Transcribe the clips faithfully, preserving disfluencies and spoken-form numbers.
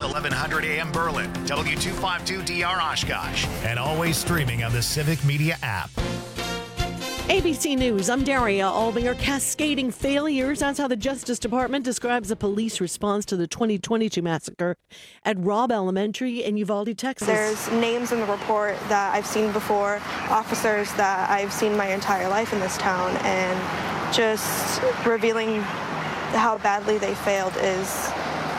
eleven hundred A M Berlin, W two fifty-two D R Oshkosh, and always streaming on the Civic Media app. A B C News, I'm Daria Albinger. Cascading failures. That's how the Justice Department describes the police response to the twenty twenty-two massacre at Robb Elementary in Uvalde, Texas. There's names in the report that I've seen before, officers that I've seen my entire life in this town, and just revealing how badly they failed is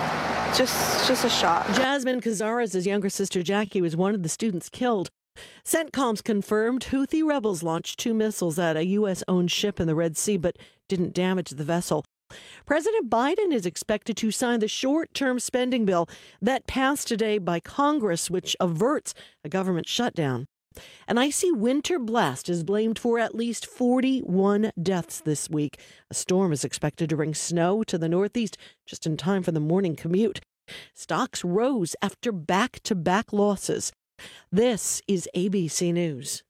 just, just a shock. Jasmine Cazares' younger sister Jackie was one of the students killed. CENTCOM's confirmed Houthi rebels launched two missiles at a U S-owned ship in the Red Sea, but didn't damage the vessel. President Biden is expected to sign the short-term spending bill that passed today by Congress, which averts a government shutdown. An icy winter blast is blamed for at least forty-one deaths this week. A storm is expected to bring snow to the Northeast just in time for the morning commute. Stocks rose after back-to-back losses. This is A B C News.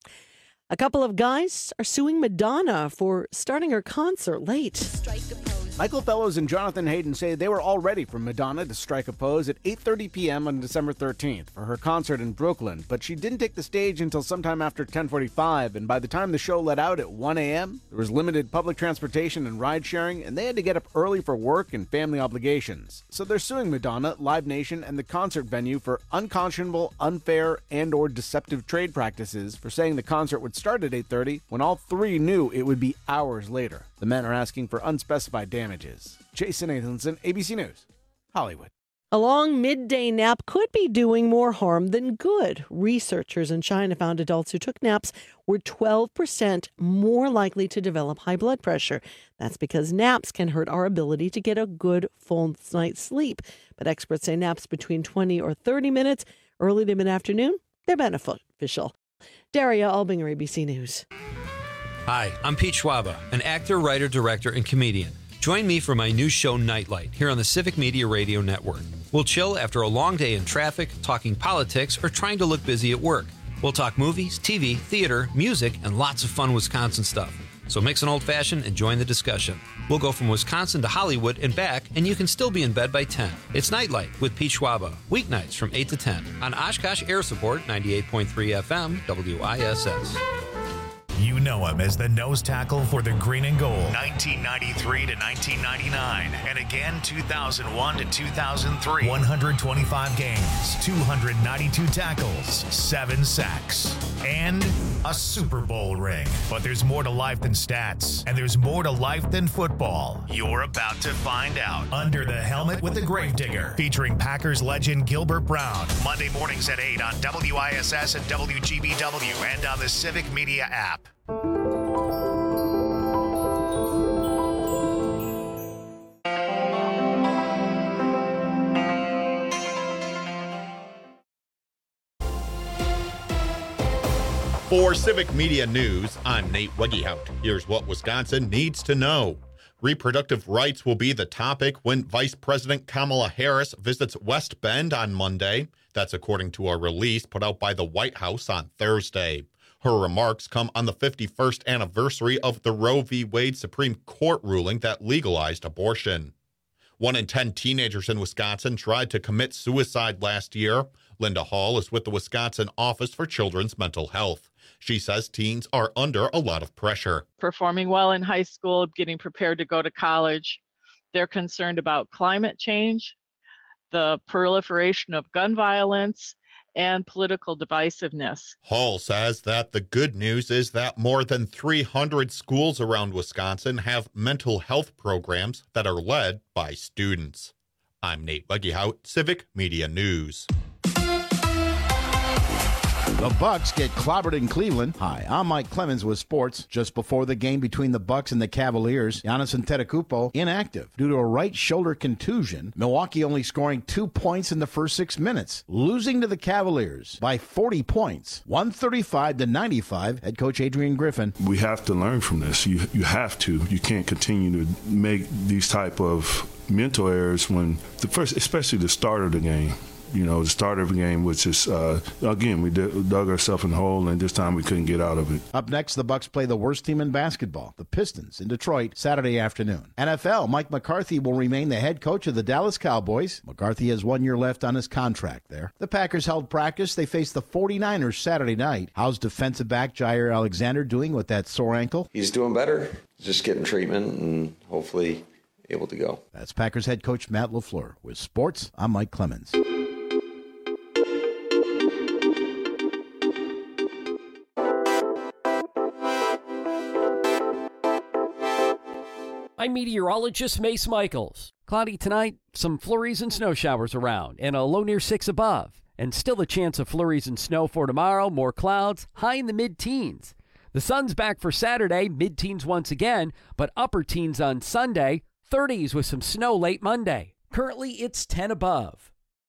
A couple of guys are suing Madonna for starting her concert late. Michael Fellows and Jonathan Hayden say they were all ready for Madonna to strike a pose at eight thirty p.m. on December thirteenth for her concert in Brooklyn, but she didn't take the stage until sometime after ten forty-five, and by the time the show let out at one a.m., there was limited public transportation and ride-sharing, and they had to get up early for work and family obligations. So they're suing Madonna, Live Nation, and the concert venue for unconscionable, unfair, and or deceptive trade practices for saying the concert would start at eight thirty when all three knew it would be hours later. The men are asking for unspecified damages. Jason Nathanson, A B C News, Hollywood. A long midday nap could be doing more harm than good. Researchers in China found adults who took naps were twelve percent more likely to develop high blood pressure. That's because naps can hurt our ability to get a good full night's sleep. But experts say naps between twenty or thirty minutes, early to mid-afternoon, they're beneficial. Daria Albinger, A B C News. Hi, I'm Pete Schwaba, an actor, writer, director, and comedian. Join me for my new show, Nightlight, here on the Civic Media Radio Network. We'll chill after a long day in traffic, talking politics, or trying to look busy at work. We'll talk movies, T V, theater, music, and lots of fun Wisconsin stuff. So mix an old-fashioned and join the discussion. We'll go from Wisconsin to Hollywood and back, and you can still be in bed by ten. It's Nightlight with Pete Schwaba, weeknights from eight to ten on Oshkosh Air Support, ninety-eight point three F M, W I S S. You know him as the nose tackle for the green and gold. nineteen ninety-three to nineteen ninety-nine, and again two thousand one to two thousand three. one hundred twenty-five games, two hundred ninety-two tackles, seven sacks, and a Super Bowl ring. But there's more to life than stats, and there's more to life than football. You're about to find out. Under the Helmet with the Gravedigger, featuring Packers legend Gilbert Brown. Monday mornings at eight on W I S S and W G B W and on the Civic Media app. For Civic Media News, I'm Nate Wegehout. Here's what Wisconsin needs to know. Reproductive rights will be the topic when Vice President Kamala Harris visits West Bend on Monday. That's according to a release put out by the White House on Thursday. Her remarks come on the fifty-first anniversary of the Roe v. Wade Supreme Court ruling that legalized abortion. One in ten teenagers in Wisconsin tried to commit suicide last year. Linda Hall is with the Wisconsin Office for Children's Mental Health. She says teens are under a lot of pressure. Performing well in high school, getting prepared to go to college. They're concerned about climate change, the proliferation of gun violence, and political divisiveness. Hall says that the good news is that more than three hundred schools around Wisconsin have mental health programs that are led by students. I'm Nate Wegehout, Civic Media News. The Bucks get clobbered in Cleveland. Hi, I'm Mike Clemens with sports. Just before the game between the Bucks and the Cavaliers, Giannis Antetokounmpo inactive due to a right shoulder contusion. Milwaukee only scoring two points in the first six minutes, losing to the Cavaliers by forty points, one thirty-five to ninety-five. Head coach Adrian Griffin. We have to learn from this. You you have to. You can't continue to make these type of mental errors when the first, especially the start of the game. you know, the start of the game was just, uh, again, we d- dug ourselves in the hole, and this time we couldn't get out of it. Up next, the Bucks play the worst team in basketball, the Pistons, in Detroit, Saturday afternoon. N F L, Mike McCarthy will remain the head coach of the Dallas Cowboys. McCarthy has one year left on his contract there. The Packers held practice. They face the forty-niners Saturday night. How's defensive back Jair Alexander doing with that sore ankle? He's doing better. Just getting treatment and hopefully able to go. That's Packers head coach Matt LaFleur. With sports, I'm Mike Clemens. I'm meteorologist Mace Michaels. Cloudy tonight, some flurries and snow showers around, and a low near six above. And still a chance of flurries and snow for tomorrow, more clouds, high in the mid-teens. The sun's back for Saturday, mid-teens once again, but upper teens on Sunday, thirties with some snow late Monday. Currently, it's ten above.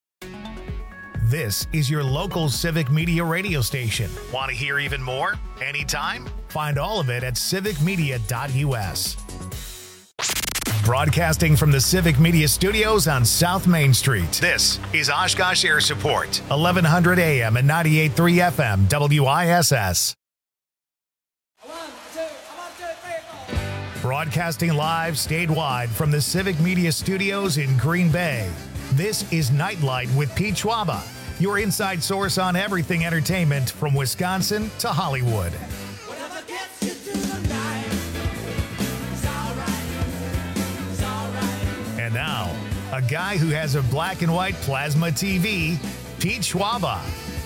This is your local Civic Media radio station. Want to hear even more? Anytime? Find all of it at civic media dot u s. Broadcasting from the Civic Media Studios on South Main Street. This is Oshkosh Air Support, eleven hundred A M and ninety-eight point three F M, W I S S. Broadcasting live statewide from the Civic Media Studios in Green Bay. This is Nightlight with Pete Schwaba, your inside source on everything entertainment from Wisconsin to Hollywood. And now, a guy who has a black and white plasma T V, Pete Schwaba.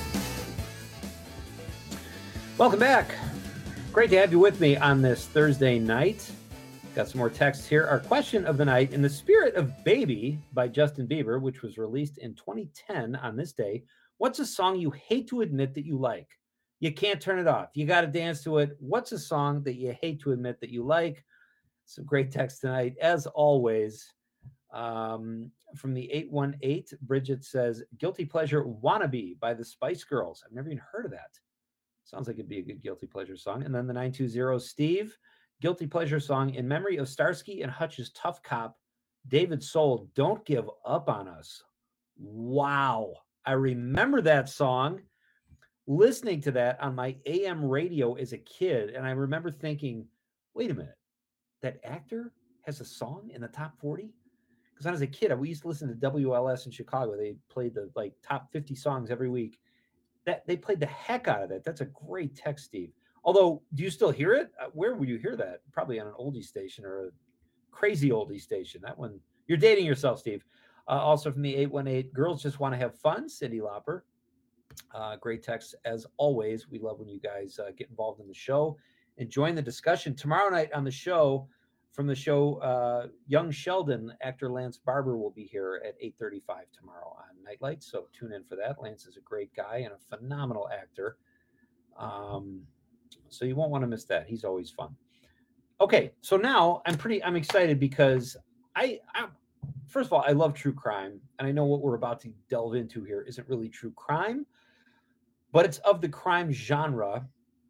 Welcome back. Great to have you with me on this Thursday night. Got some more texts here. Our question of the night, In the Spirit of Baby by Justin Bieber, which was released in twenty ten on this day, what's a song you hate to admit that you like? You can't turn it off. You got to dance to it. What's a song that you hate to admit that you like? Some great text tonight, as always. Um, from the eight one eight, Bridget says, Guilty Pleasure Wannabe by the Spice Girls. I've never even heard of that. Sounds like it'd be a good guilty pleasure song. And then the nine two zero, Steve, guilty pleasure song, In Memory of Starsky and Hutch's Tough Cop, David Soul, Don't Give Up on Us. Wow. I remember that song, listening to that on my A M radio as a kid. And I remember thinking, wait a minute, that actor has a song in the top forty? Because when I was a kid, we used to listen to W L S in Chicago. They played the like top fifty songs every week. That they played the heck out of that. That's a great text, Steve. Although, do you still hear it? Uh, where would you hear that? Probably on an oldie station or a crazy oldie station. That one, you're dating yourself, Steve. Uh, also from the eight one eight, Girls Just Want to Have Fun, Cyndi Lauper. Uh, great text as always. We love when you guys uh, get involved in the show and join the discussion. Tomorrow night on the show, from the show, uh, Young Sheldon, actor Lance Barber will be here at eight thirty-five tomorrow on Nightlight. So tune in for that. Lance is a great guy and a phenomenal actor. Um, so you won't want to miss that. He's always fun. Okay, so now I'm pretty, I'm excited because I, I, first of all, I love true crime. And I know what we're about to delve into here isn't really true crime, but it's of the crime genre.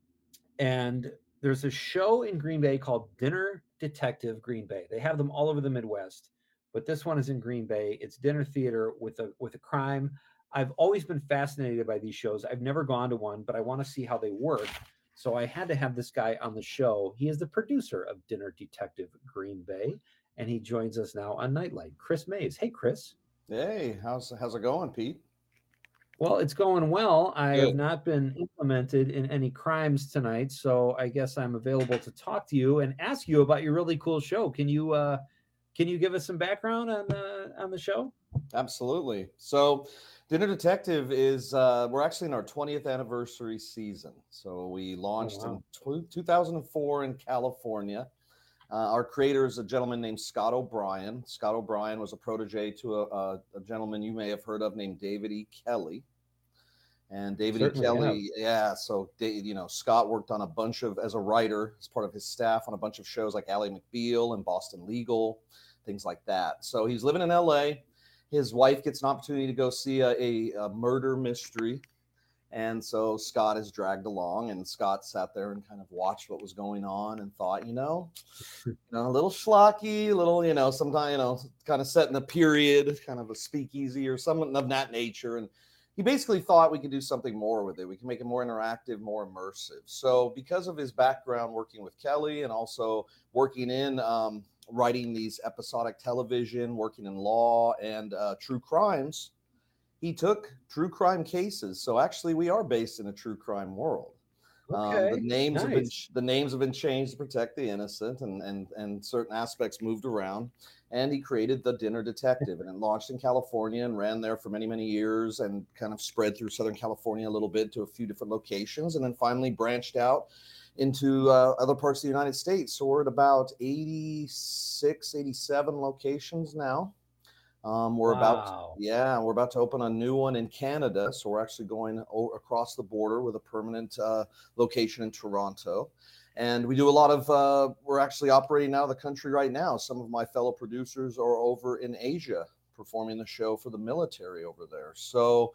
And there's a show in Green Bay called Dinner Detective Green Bay. They have them all over the Midwest, but this one is in Green Bay. It's dinner theater with a with a crime. I've always been fascinated by these shows. I've never gone to one, but I want to see how they work. So I had to have this guy on the show. He is the producer of Dinner Detective Green Bay, and he joins us now on Nightlight. Chris Mays. Hey, Chris. Hey, how's how's it going, Pete? Well, it's going well. I Good. have not been implemented in any crimes tonight, so I guess I'm available to talk to you and ask you about your really cool show. Can you uh, can you give us some background on uh, on the show? Absolutely. So, Dinner Detective is uh, we're actually in our twentieth anniversary season. So we launched Oh, wow. in two thousand four in California. Uh, our creator is a gentleman named Scott O'Brien. Scott O'Brien was a protege to a, a, a gentleman you may have heard of named David E. Kelly. And David Certainly E. Kelly, yeah. So, you know, Scott worked on a bunch of, as a writer, as part of his staff, on a bunch of shows like Ally McBeal and Boston Legal, things like that. So he's living in L A. His wife gets an opportunity to go see a, a, a murder mystery. And so Scott is dragged along, and Scott sat there and kind of watched what was going on and thought, you know, you know, a little schlocky, a little, you know, sometimes, you know, kind of set in a period, kind of a speakeasy or something of that nature. And he basically thought we could do something more with it. We can make it more interactive, more immersive. So because of his background working with Kelly and also working in um, writing these episodic television, working in law and uh, true crimes, he took true crime cases. So actually, we are based in a true crime world. Okay, um, the names nice. have been the names have been changed to protect the innocent, and and and certain aspects moved around. And he created the Dinner Detective, and it launched in California and ran there for many many years, and kind of spread through Southern California a little bit to a few different locations, and then finally branched out into uh, other parts of the United States. So we're at about eighty-six, eighty-seven locations now. Um, we're Wow. about, yeah, we're about to open a new one in Canada. So we're actually going o- across the border with a permanent uh, location in Toronto. And we do a lot of, uh, we're actually operating out of the country right now. Some of my fellow producers are over in Asia performing the show for the military over there. So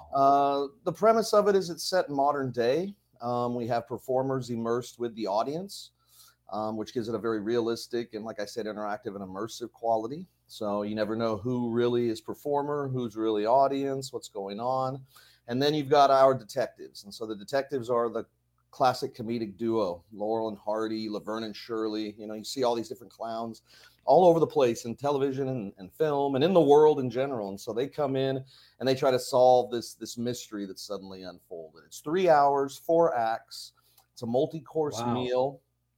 uh, the premise of it is it's set in modern day. Um, we have performers immersed with the audience, um, which gives it a very realistic and, like I said, interactive and immersive quality. So you never know who really is performer, who's really audience, what's going on. And then you've got our detectives. And so the detectives are the classic comedic duo, Laurel and Hardy, Laverne and Shirley. You know, you see all these different clowns all over the place in television and, and film and in the world in general. And so they come in and they try to solve this, this mystery that's suddenly unfolded. It's three hours, four acts. It's a multi-course Wow. meal.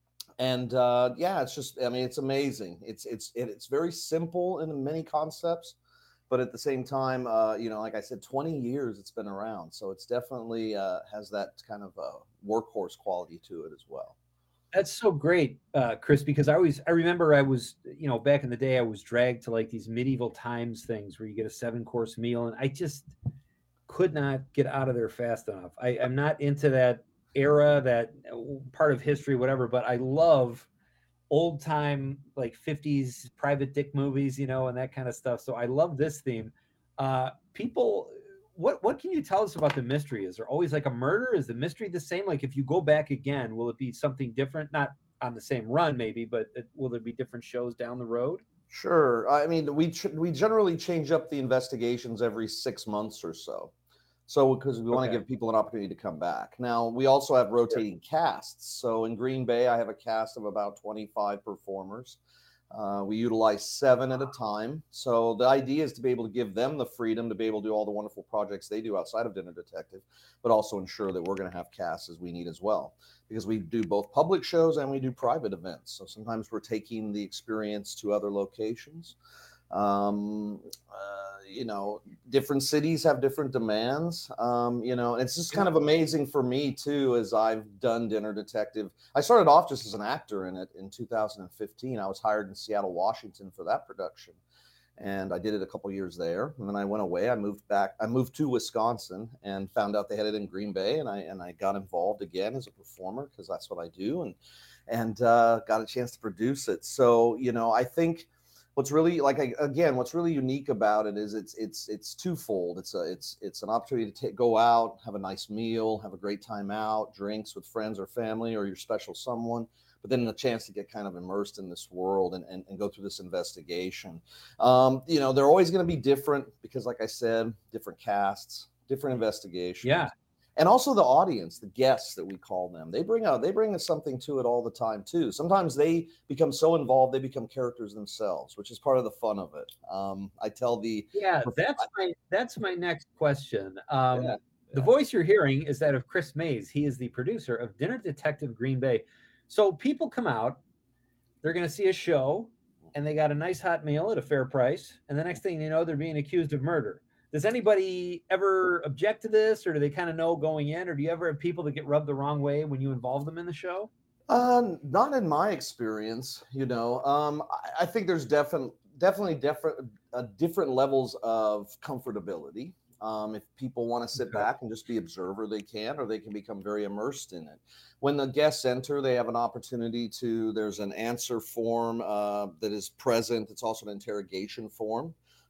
And uh, yeah, it's just, I mean, it's amazing. It's, it's, it, it's very simple in many concepts, but at the same time, uh, you know, like I said, twenty years it's been around. So it's definitely uh, has that kind of uh, workhorse quality to it as well. That's so great, uh, Chris, because I always, I remember I was, you know, back in the day, I was dragged to like these medieval times things where you get a seven course meal, and I just could not get out of there fast enough. I, I'm not into that era, that part of history, whatever, but I love old time, like fifties private dick movies, you know, and that kind of stuff. So I love this theme. Uh, people, what, what can you tell us about the mystery? Is there always like a murder? Is the mystery the same? Like if you go back again, will it be something different? Not on the same run maybe, but it, will there be different shows down the road? Sure. I mean, we, ch- we generally change up the investigations every six months or so. So because we want to Okay. give people an opportunity to come back. Now, we also have rotating casts. So in Green Bay, I have a cast of about twenty-five performers. Uh, we utilize seven at a time. So the idea is to be able to give them the freedom to be able to do all the wonderful projects they do outside of Dinner Detective, but also ensure that we're going to have casts as we need as well. Because we do both public shows and we do private events. So sometimes we're taking the experience to other locations. Um, uh, you know, different cities have different demands. Um, you know, and it's just kind of amazing for me too, as I've done Dinner Detective. I started off just as an actor in it in two thousand fifteen. I was hired in Seattle, Washington for that production. And I did it a couple years there. And then I went away. I moved back. I moved to Wisconsin and found out they had it in Green Bay. And I, and I got involved again as a performer because that's what I do. And, and, uh, got a chance to produce it. So, you know, I think, What's really like again, what's really unique about it is it's it's it's twofold. It's a it's it's an opportunity to take, go out, have a nice meal, have a great time out, drinks with friends or family or your special someone, but then a chance to get kind of immersed in this world and and, and go through this investigation. Um, you know, they're always going to be different because, like I said, different casts, different investigations. Yeah. And also the audience, the guests that we call them, they bring out, they bring us something to it all the time too. Sometimes they become so involved, they become characters themselves, which is part of the fun of it. Um, I tell the Yeah, that's my that's my next question. Um, Yeah, the voice you're hearing is that of Chris Mays. He is the producer of Dinner Detective Green Bay. So people come out, they're going to see a show, and they got a nice hot meal at a fair price, and the next thing you know, they're being accused of murder. Does anybody ever object to this, or do they kind of know going in, or do you ever have people that get rubbed the wrong way when you involve them in the show? Uh, not in my experience, you know. Um, I, I think there's definitely definitely different uh, different levels of comfortability. Um, if people want to sit Okay. back and just be observer, they can, or they can become very immersed in it. When the guests enter, they have an opportunity to. There's an answer form uh, that is present. It's also an interrogation form.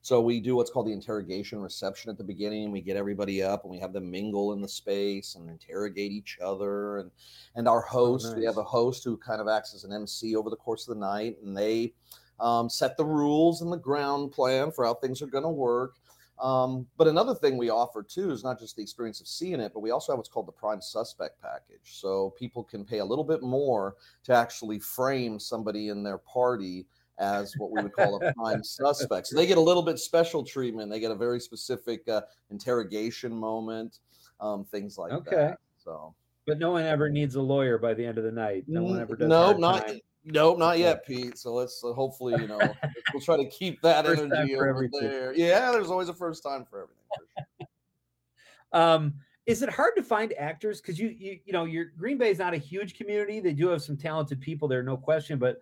So we do what's called the interrogation reception at the beginning. We get everybody up and we have them mingle in the space and interrogate each other. And and our host, oh, nice. we have a host who kind of acts as an M C over the course of the night, and they um, set the rules and the ground plan for how things are going to work. Um, but another thing we offer too is not just the experience of seeing it, but we also have what's called the prime suspect package. So people can pay a little bit more to actually frame somebody in their party as what we would call a prime suspect. So they get a little bit special treatment. They get a very specific uh, interrogation moment, um, things like okay. that. So, but no one ever needs a lawyer by the end of the night. No one ever does. No, not time. No, not yet, Pete. So let's uh, hopefully, you know, we'll try to keep that first energy over everything. there. Yeah, there's always a first time for everything. For sure. um, is it hard to find actors? Because you, you, you know, your Green Bay is not a huge community. They do have some talented people there, no question. But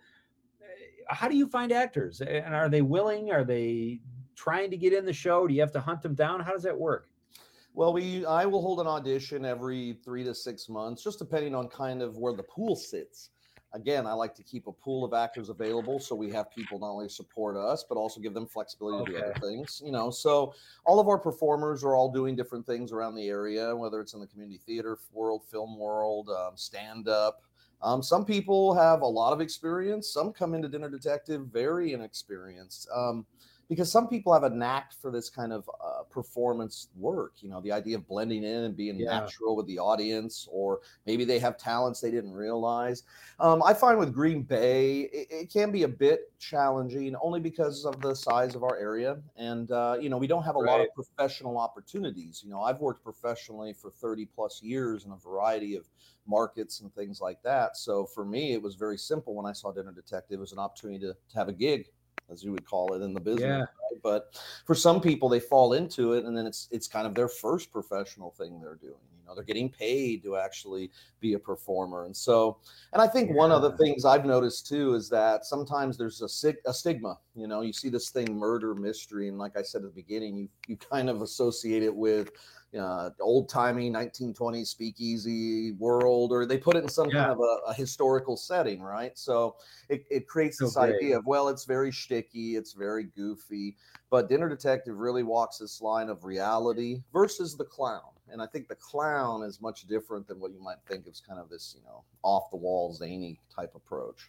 how do you find actors? And are they willing? Are they trying to get in the show? Do you have to hunt them down? How does that work? Well, we I will hold an audition every three to six months, just depending on kind of where the pool sits. Again, I like to keep a pool of actors available so we have people not only support us, but also give them flexibility okay. to do other things. You know, so all of our performers are all doing different things around the area, whether it's in the community theater world, film world, um, stand-up. Um, some people have a lot of experience. Some come into Dinner Detective very inexperienced. Um, because some people have a knack for this kind of uh, performance work, you know, the idea of blending in and being yeah. natural with the audience, or maybe they have talents they didn't realize. Um, I find with Green Bay, it, it can be a bit challenging only because of the size of our area. And, uh, you know, we don't have a right. lot of professional opportunities. You know, I've worked professionally for thirty plus years in a variety of markets and things like that. So for me, it was very simple when I saw Dinner Detective. It was an opportunity to, to have a gig, as you would call it in the business. Yeah. Right? But for some people, they fall into it, and then it's it's kind of their first professional thing they're doing. You know, they're getting paid to actually be a performer. And so, and I think yeah. one of the things I've noticed too is that sometimes there's a, sig- a stigma. You know, you see this thing, murder mystery, and like I said at the beginning, you you kind of associate it with Uh, old-timey nineteen twenties speakeasy world, or they put it in some yeah. kind of a, a historical setting, right? So it, it creates this okay. idea of, well, it's very shticky, it's very goofy, but Dinner Detective really walks this line of reality versus the clown. And I think the clown is much different than what you might think of as kind of this, you know, off-the-wall, zany type approach.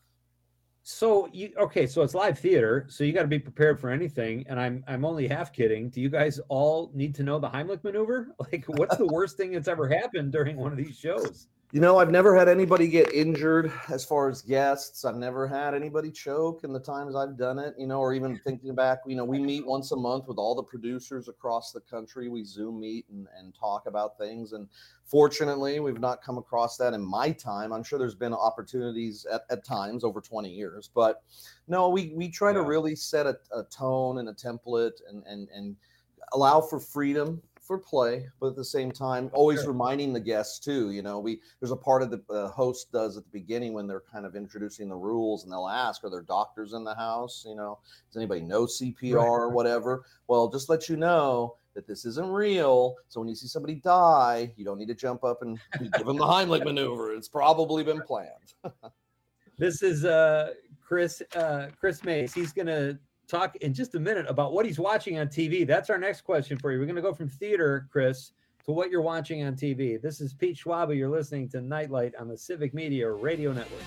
So you okay? So it's live theater, so you got to be prepared for anything. And I'm I'm only half kidding. Do you guys all need to know the Heimlich maneuver? Like, what's the worst thing that's ever happened during one of these shows? You know, I've never had anybody get injured as far as guests. I've never had anybody choke in the times I've done it, you know, or even thinking back, you know, we meet once a month with all the producers across the country. We Zoom meet and, and talk about things. And fortunately, we've not come across that in my time. I'm sure there's been opportunities at, at times over twenty years, but no, we, we try yeah. to really set a, a tone and a template and, and, and allow for freedom for play, but at the same time, always sure. reminding the guests too, you know, we, there's a part of the uh, host does at the beginning when they're kind of introducing the rules, and they'll ask, are there doctors in the house? You know, does anybody know C P R right. or whatever? Well, just let you know that this isn't real. So when you see somebody die, you don't need to jump up and give them the Heimlich maneuver. It's probably been planned. This is uh, Chris, uh, Chris Mays. He's going to talk in just a minute about what he's watching on T V. That's our next question for you. We're going to go from theater, Chris, to what you're watching on T V. This is Pete Schwaba. You're listening to Nightlight on the Civic Media Radio Network.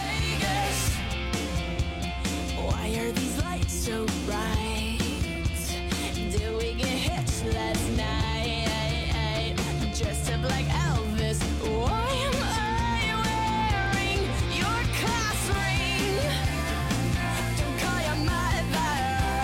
Why are these lights so bright? Did we get hitched last night? Dressed up like Elvis. Why am I wearing your class ring? Don't call your mother,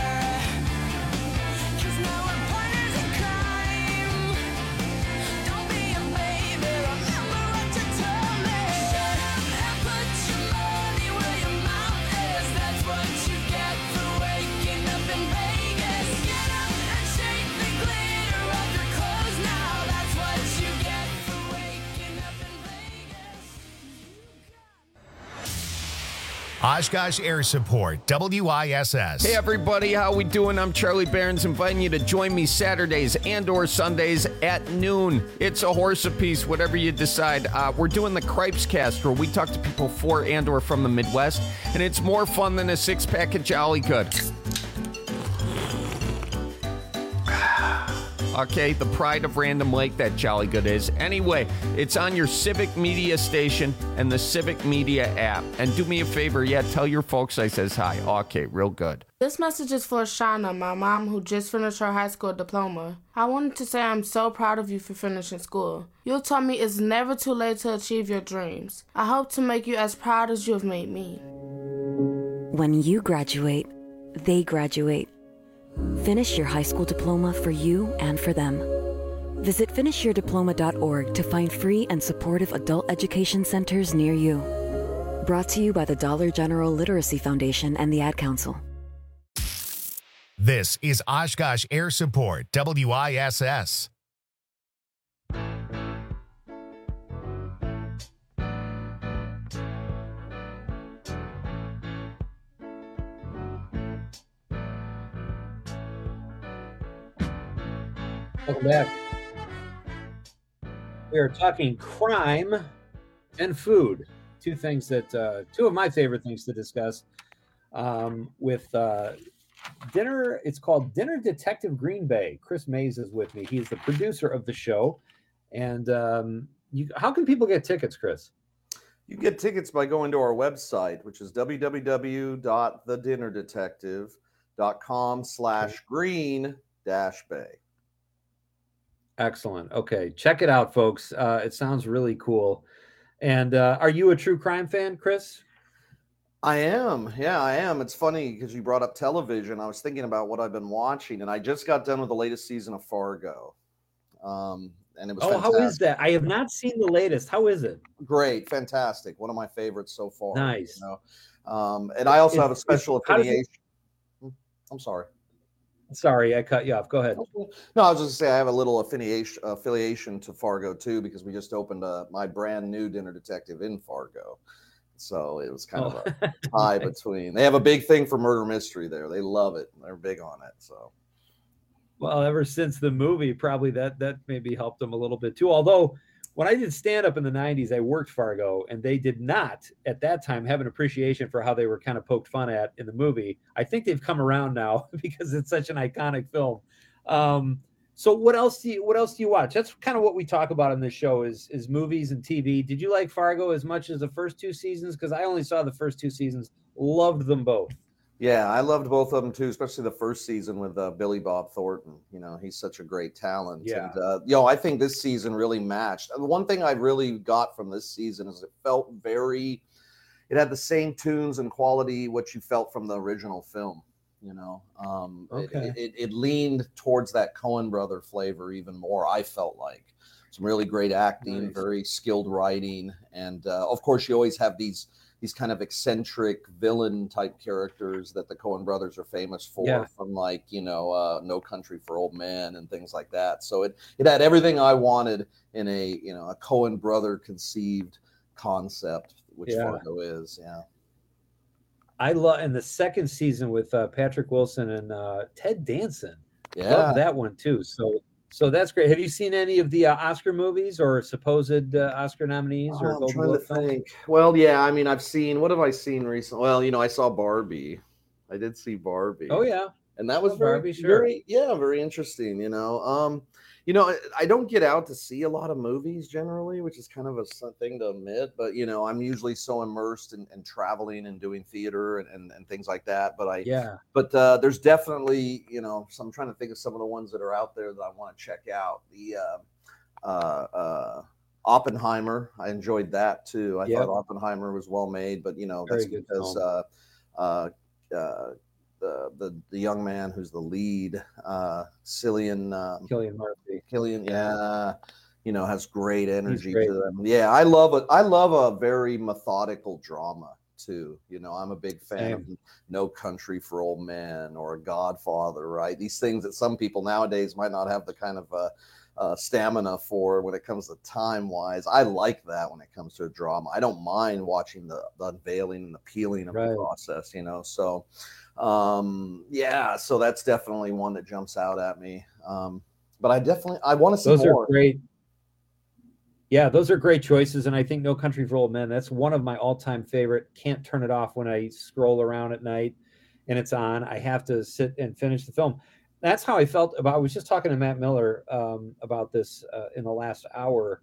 'cause now we're partners in crime. Don't be a baby, remember what you told me. And put your money where your mouth is. That's what you get for waking up in Vegas. Get up and shake the glitter off your clothes now. That's what you get for waking up in Vegas. Oshkosh Air Support, W I S S. Hey everybody, how we doing? I'm Charlie Barons, inviting you to join me Saturdays and or Sundays at noon. It's a horse apiece, whatever you decide. Uh, we're doing the Cripes Cast, where we talk to people for and or from the Midwest, and it's more fun than a six-pack of Jolly Good. Okay, the pride of Random Lake, that jolly good is. Anyway, it's on your Civic Media station and the Civic Media app. And do me a favor, yeah, tell your folks I says hi. Okay, real good. This message is for Shauna, my mom, who just finished her high school diploma. I wanted to say I'm so proud of you for finishing school. You told me it's never too late to achieve your dreams. I hope to make you as proud as you have made me. When you graduate, they graduate. Finish your high school diploma for you and for them. Visit finish your diploma dot org to find free and supportive adult education centers near you. Brought to you by the Dollar General Literacy Foundation and the Ad Council. This is Oshkosh Air Support, W I S S. Welcome back. We are talking crime and food. Two things that, uh, two of my favorite things to discuss um, with uh, dinner. It's called Dinner Detective Green Bay. Chris Mays is with me. He's the producer of the show. And um, you, how can people get tickets, Chris? You get tickets by going to our website, which is w w w dot the dinner detective dot com slash green dash bay. Excellent. Okay. Check it out, folks. Uh, it sounds really cool. And uh, are you a true crime fan, Chris? I am. Yeah, I am. It's funny because you brought up television. I was thinking about what I've been watching, and I just got done with the latest season of Fargo. Um, and it was Oh, fantastic. how is that? I have not seen the latest. How is it? Great. Fantastic. One of my favorites so far. Nice. You know? um, and I also Is- have a special is- how does it- affiliation. I'm sorry. Sorry, I cut you off. Go ahead. No, I was just gonna say I have a little affiliation affiliation to Fargo too, because we just opened a, my brand new Dinner Detective in Fargo. So it was kind Oh. of a tie between. They have a big thing for murder mystery there. They love it. They're big on it. So Well, ever since the movie, probably that that maybe helped them a little bit too. Although when I did stand up in the nineties, I worked Fargo, and they did not at that time have an appreciation for how they were kind of poked fun at in the movie. I think they've come around now because it's such an iconic film. Um, so what else do you what else do you watch? That's kind of what we talk about on this show is is movies and T V. Did you like Fargo as much as the first two seasons? Because I only saw the first two seasons, loved them both. yeah, I loved both of them too, especially the first season with uh, Billy Bob Thornton. You know, he's such a great talent. Yeah. And, uh, you know, I think this season really matched. The one thing I really got from this season is it felt very, it had the same tunes and quality what you felt from the original film. You know, um, it- Okay. it, it, it leaned towards that Coen brother flavor even more. I felt like some really great acting, Nice. very skilled writing, and uh, of course, you always have these these kind of eccentric villain type characters that the Coen brothers are famous for, Yeah. from like, you know, uh, No Country for Old Men and things like that. So it, it had everything I wanted in a, you know, a Coen brother conceived concept, which Yeah. Fargo is. Yeah. I love and the second season with uh, Patrick Wilson and uh, Ted Danson. Yeah. Love that one too. So so that's great. Have you seen any of the uh, Oscar movies or supposed uh, Oscar nominees Oh, or I'm Golden trying to Globe films? think. Well, yeah, I mean, I've seen, what have I seen recently? Well, you know, I saw Barbie. I did see Barbie. Oh yeah, And that was Oh, very, Barbie, sure. very, yeah, very interesting. You know, um, you know, I, I don't get out to see a lot of movies generally, which is kind of a s- thing to admit. But you know, I'm usually so immersed in, in traveling and doing theater and, and, and things like that. But I, Yeah. But uh, there's definitely, you know, so I'm trying to think of some of the ones that are out there that I want to check out. The uh, uh, uh, Oppenheimer, I enjoyed that too. I Yep. thought Oppenheimer was well made, but you know, Very that's good because film. uh, uh, uh, the, the the young man who's the lead, uh, Cillian um, Cillian Murphy. Killian, yeah, you know, has great energy great. to them. Yeah, I love it. I love a very methodical drama too. You know, I'm a big fan of Same. No Country for Old Men or a Godfather, right? These things that some people nowadays might not have the kind of uh, uh, stamina for when it comes to time wise. I like that when it comes to a drama. I don't mind watching the, the unveiling and the peeling of Right. the process, you know. So, um, yeah, so that's definitely one that jumps out at me. Um, but I definitely I want to see Those more. are great. Yeah, those are great choices, and I think No Country for Old Men. That's one of my all-time favorite. Can't turn it off when I scroll around at night, and it's on. I have to sit and finish the film. that's how I felt about. I was just talking to Matt Miller um, about this uh, in the last hour.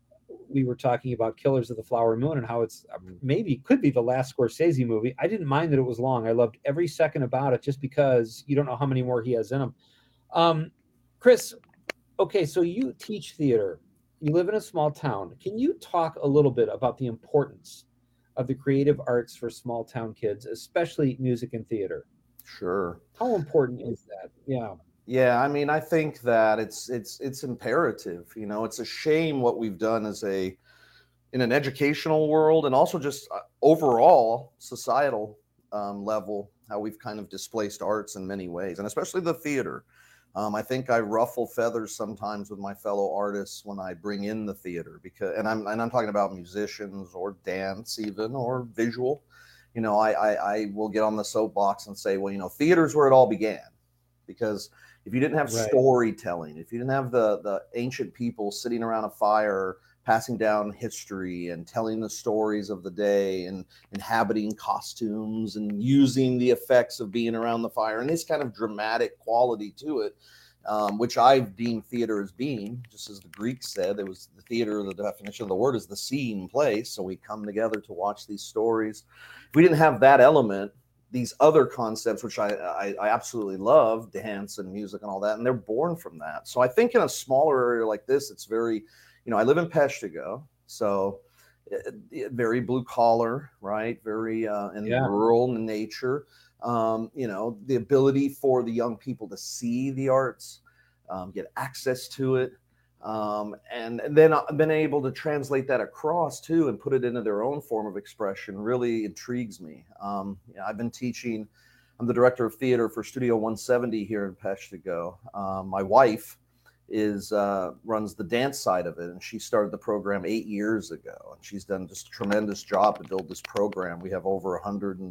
We were talking about Killers of the Flower Moon and how it's maybe could be the last Scorsese movie. I didn't mind that it was long. I loved every second about it, just because you don't know how many more he has in him. Um, Chris, okay, so you teach theater. You live in a small town. Can you talk a little bit about the importance of the creative arts for small town kids, especially music and theater? Sure. How important is that? Yeah. Yeah, I mean, I think that it's it's it's imperative. You know, it's a shame what we've done as a in an educational world, and also just uh, overall societal um, level, how we've kind of displaced arts in many ways, and especially the theater. Um, I think I ruffle feathers sometimes with my fellow artists when I bring in the theater, because, and I'm and I'm talking about musicians or dance even or visual. You know, I I, I will get on the soapbox and say, well, you know, theater's where it all began, because if you didn't have Right. storytelling, if you didn't have the the ancient people sitting around a fire passing down history and telling the stories of the day and inhabiting costumes and using the effects of being around the fire and this kind of dramatic quality to it, um, which I've deemed theater as being, just as the Greeks said, it was the theater, the definition of the word is the scene place. So we come together to watch these stories. If we didn't have that element, these other concepts, which I, I, I absolutely love, dance and music and all that, and they're born from that. So I think in a smaller area like this, it's very, you know, I live in Peshtigo, so uh, very blue collar, right? Very uh, in Yeah. rural nature. Um, you know, the ability for the young people to see the arts, um, get access to it. Um, and, and then I've been able to translate that across too and put it into their own form of expression really intrigues me. Um, you know, I've been teaching, I'm the director of theater for Studio one seventy here in Peshtigo. Um, my wife is uh, runs the dance side of it, and she started the program eight years ago, and she's done just a tremendous job to build this program. We have over one hundred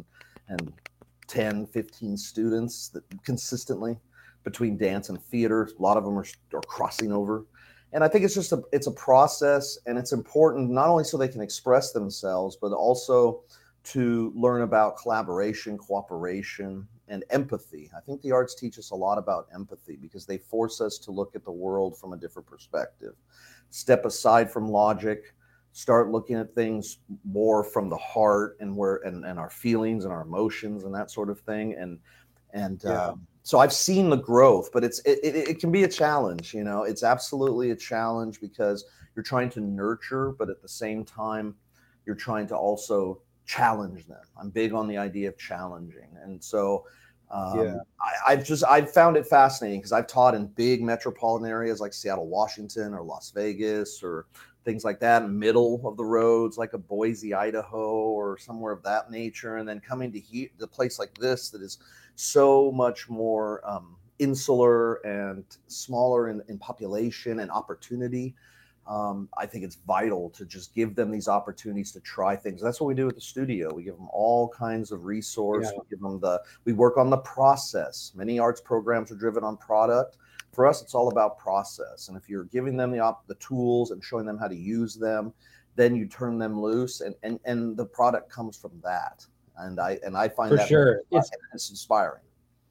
ten, fifteen students that consistently between dance and theater. A lot of them are, are crossing over. And I think it's just a it's a process, and it's important not only so they can express themselves, but also to learn about collaboration, cooperation, and empathy. I think the arts teach us a lot about empathy because they force us to look at the world from a different perspective. Step aside from logic, start looking at things more from the heart and where and, and our feelings and our emotions and that sort of thing. And and Yeah. uh, so I've seen the growth, but it's it, it, it can be a challenge. You know, it's absolutely a challenge because you're trying to nurture, but at the same time, you're trying to also challenge them. I'm big on the idea of challenging, and so um, Yeah. I, I've just I've found it fascinating because I've taught in big metropolitan areas like Seattle, Washington, or Las Vegas, or things like that, middle of the roads like a Boise, Idaho, or somewhere of that nature, and then coming to he- the place like this that is so much more um, insular and smaller in, in population and opportunity. Um, I think it's vital to just give them these opportunities to try things. That's what we do at the studio. We give them all kinds of resource. Yeah. We give them the, we work on the process. Many arts programs are driven on product. For us, it's all about process. And if you're giving them the op- the tools and showing them how to use them, then you turn them loose, and and and the product comes from that. And I and I find For that sure. it's, It's- it's inspiring.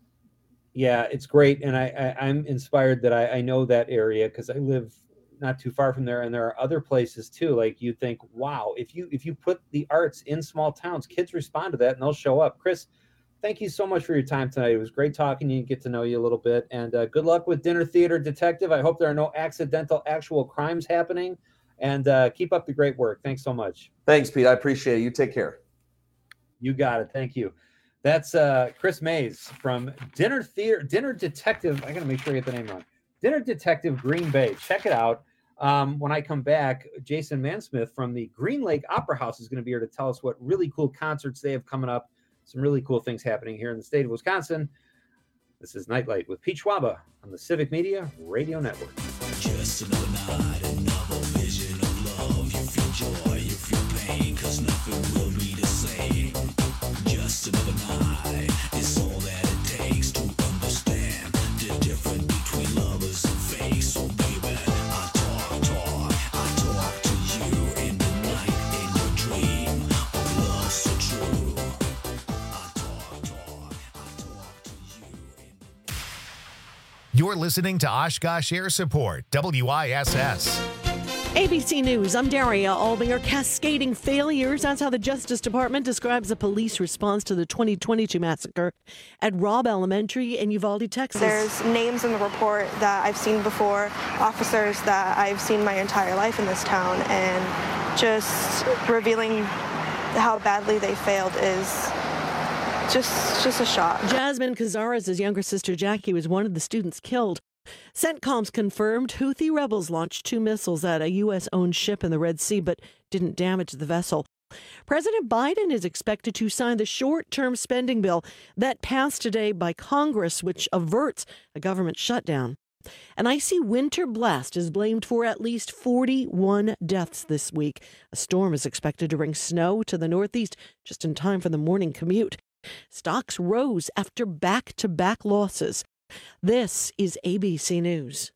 Yeah, it's great, and I, I I'm inspired that I, I know that area because I live not too far from there, and there are other places too. Like you think, wow, if you if you put the arts in small towns, kids respond to that and they'll show up. Chris, thank you so much for your time tonight. It was great talking to you and get to know you a little bit. And uh, good luck with Dinner Theater Detective. I hope there are no accidental actual crimes happening. And uh, keep up the great work. Thanks so much. Thanks, Pete. I appreciate it. You take care. You got it. Thank you. That's uh, Chris Mays from Dinner Theater, Dinner Detective. I got to make sure I get the name wrong. Dinner Detective Green Bay. Check it out. Um, when I come back, Jason Mansmith from the Green Lake Opera House is going to be here to tell us what really cool concerts they have coming up. Some really cool things happening here in the state of Wisconsin. This is Nightlight with Pete Schwaba on the Civic Media Radio Network. Just another night, another vision of love. You feel joy, you feel pain, cause nothing will be the same. Just another night, it's all that it takes to understand the difference between lovers and fake. So baby, I talk, talk, I talk to you in the night, in your dream of love so true. I talk, talk, I talk to you in the You're listening to Oshkosh Air Support, W I S S. A B C News, I'm Daria Albinger. Cascading failures. That's how the Justice Department describes the police response to the twenty twenty-two massacre at Robb Elementary in Uvalde, Texas. There's names in the report that I've seen before, officers that I've seen my entire life in this town, and just revealing how badly they failed is just, just a shock. Jasmine Cazares' younger sister Jackie was one of the students killed. CENTCOM's confirmed Houthi rebels launched two missiles at a U S-owned ship in the Red Sea but didn't damage the vessel. President Biden is expected to sign the short-term spending bill that passed today by Congress, which averts a government shutdown. An icy winter blast is blamed for at least forty-one deaths this week. A storm is expected to bring snow to the Northeast just in time for the morning commute. Stocks rose after back-to-back losses. This is A B C News.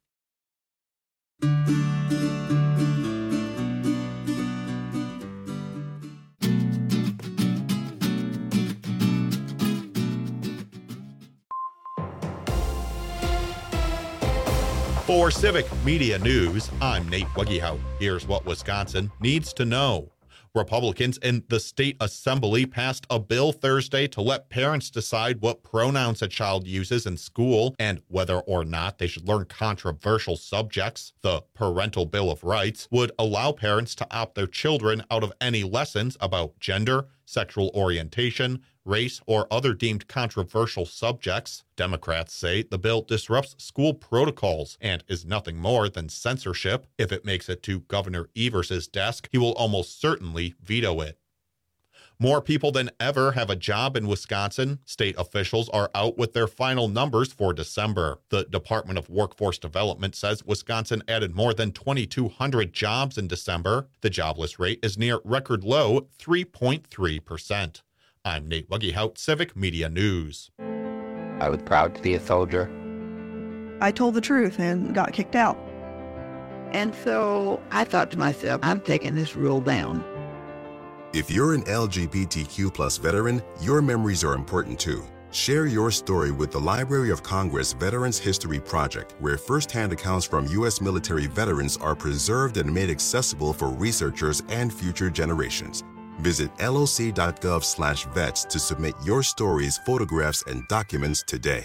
For Civic Media News, I'm Nate Weggehout. Here's what Wisconsin needs to know. Republicans in the state assembly passed a bill Thursday to let parents decide what pronouns a child uses in school and whether or not they should learn controversial subjects. The Parental Bill of Rights would allow parents to opt their children out of any lessons about gender, sexual orientation, race, or other deemed controversial subjects. Democrats say the bill disrupts school protocols and is nothing more than censorship. If it makes it to Governor Evers' desk, he will almost certainly veto it. More people than ever have a job in Wisconsin. State officials are out with their final numbers for December. The Department of Workforce Development says Wisconsin added more than twenty-two hundred jobs in December. The jobless rate is near record low, three point three percent. I'm Nate Weggehout, Civic Media News. I was proud to be a soldier. I told the truth and got kicked out. And so I thought to myself, I'm taking this rule down. If you're an L G B T Q plus veteran, your memories are important too. Share your story with the Library of Congress Veterans History Project, where firsthand accounts from U S military veterans are preserved and made accessible for researchers and future generations. Visit loc.gov slash vets to submit your stories, photographs, and documents today.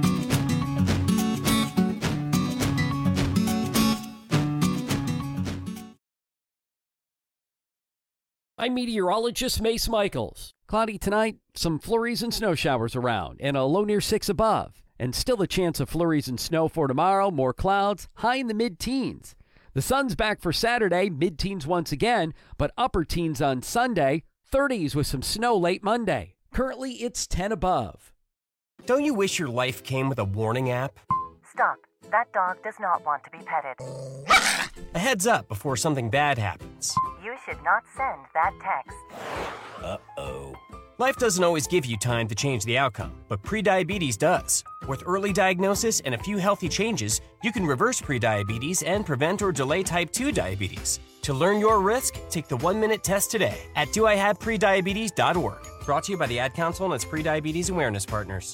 I'm meteorologist Mace Michaels. Cloudy tonight, some flurries and snow showers around, and a low near six above. And still a chance of flurries and snow for tomorrow, more clouds, high in the mid-teens. The sun's back for Saturday, mid-teens once again, but upper teens on Sunday, thirties with some snow late Monday. Currently, it's ten above. Don't you wish your life came with a warning app? Stop. That dog does not want to be petted. A heads up before something bad happens. You should not send that text. Uh-oh. Life doesn't always give you time to change the outcome, but prediabetes does. With early diagnosis and a few healthy changes, you can reverse prediabetes and prevent or delay type two diabetes. To learn your risk, take the one-minute test today at do I have prediabetes dot org. Brought to you by the Ad Council and its prediabetes awareness partners.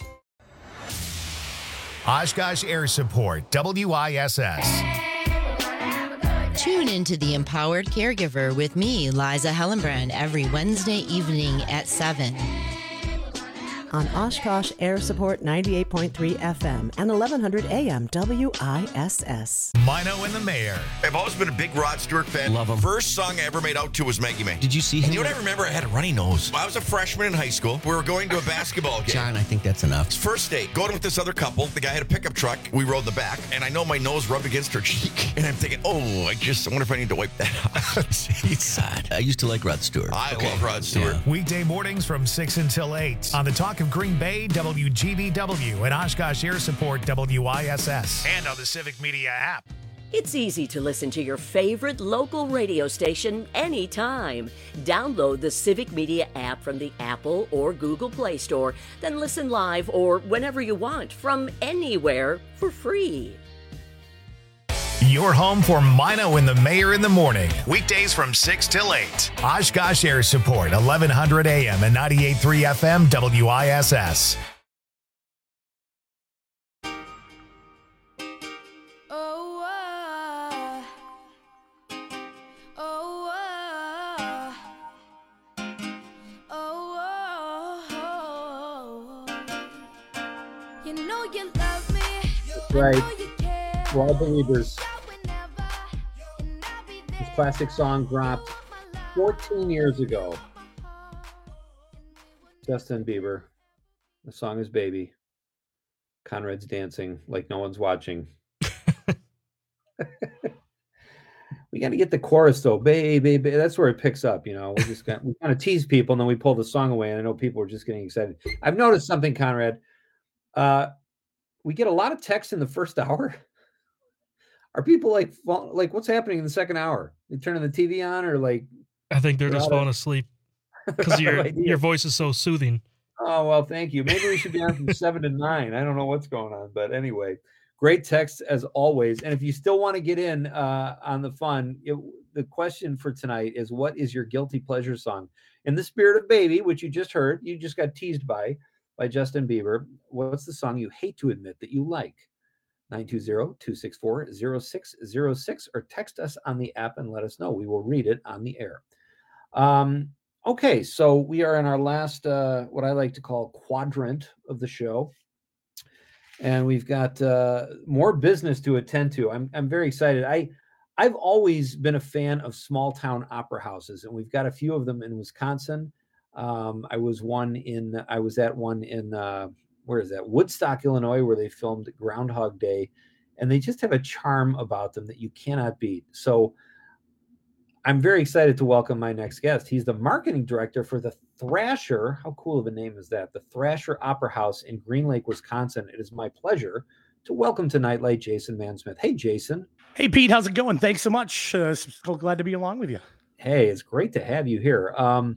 Oshkosh Air Support, W I S S. Tune into The Empowered Caregiver with me, Liza Hellenbrand, every Wednesday evening at seven. On Oshkosh Air Support ninety-eight point three F M and eleven hundred A M W I S S. Mino and the Mayor. I've always been a big Rod Stewart fan. Love him. First song I ever made out to was Maggie May. Did you see him? And you know what I remember? I had a runny nose. I was a freshman in high school. We were going to a basketball game. John, I think that's enough. First date, going with this other couple. The guy had a pickup truck. We rode in the back, and I know my nose rubbed against her cheek. And I'm thinking, oh, I just I wonder if I need to wipe that out. God, I used to like Rod Stewart. I okay. love Rod Stewart. Yeah. Weekday mornings from six until eight on the Talk of Green Bay, W G B W, and Oshkosh Air Support, W I S S, and on the Civic Media app. It's easy to listen to your favorite local radio station anytime. Download the Civic Media app from the Apple or Google Play Store, then listen live or whenever you want from anywhere for free. Your home for Mino and the Mayor in the morning. Weekdays from six till eight. Oshkosh Air Support, eleven hundred A M and ninety-eight point three F M, W I S S. right. We're all believers. This classic song dropped fourteen years ago. Justin Bieber. The song is Baby. Conrad's dancing like no one's watching. We got to get the chorus though, baby, baby. That's where it picks up. You know, we just got we kind of tease people and then we pull the song away. And I know people are just getting excited. I've noticed something, Conrad. Uh, we get a lot of texts in the first hour. Are people like like what's happening in the second hour? You turning the T V on or like? I think they're they're just out falling of- asleep because your idea. your voice is so soothing. Oh, well, thank you. Maybe we should be on from seven to nine. I don't know what's going on, but anyway, great text as always. And if you still want to get in uh, on the fun, it, the question for tonight is, what is your guilty pleasure song? In the spirit of Baby, which you just heard, you just got teased by, by Justin Bieber. What's the song you hate to admit that you like? nine two zero, two six four, zero six zero six or text us on the app and let us know. We will read it on the air. Um, Okay, so we are in our last, uh, what I like to call quadrant of the show, and we've got uh, more business to attend to. I'm I'm very excited. I I've always been a fan of small town opera houses, and we've got a few of them in Wisconsin. Um, I was one in I was at one in uh, where is that Woodstock, Illinois, where they filmed Groundhog Day, and they just have a charm about them that you cannot beat. So I'm very excited to welcome my next guest. He's the marketing director for the Thrasher. How cool of a name is that? The Thrasher Opera House in Green Lake, Wisconsin. It is my pleasure to welcome to Nightlight Jason Mansmith. Hey, Jason. Hey, Pete. How's it going? Thanks so much. Uh, so glad to be along with you. Hey, it's great to have you here. Um,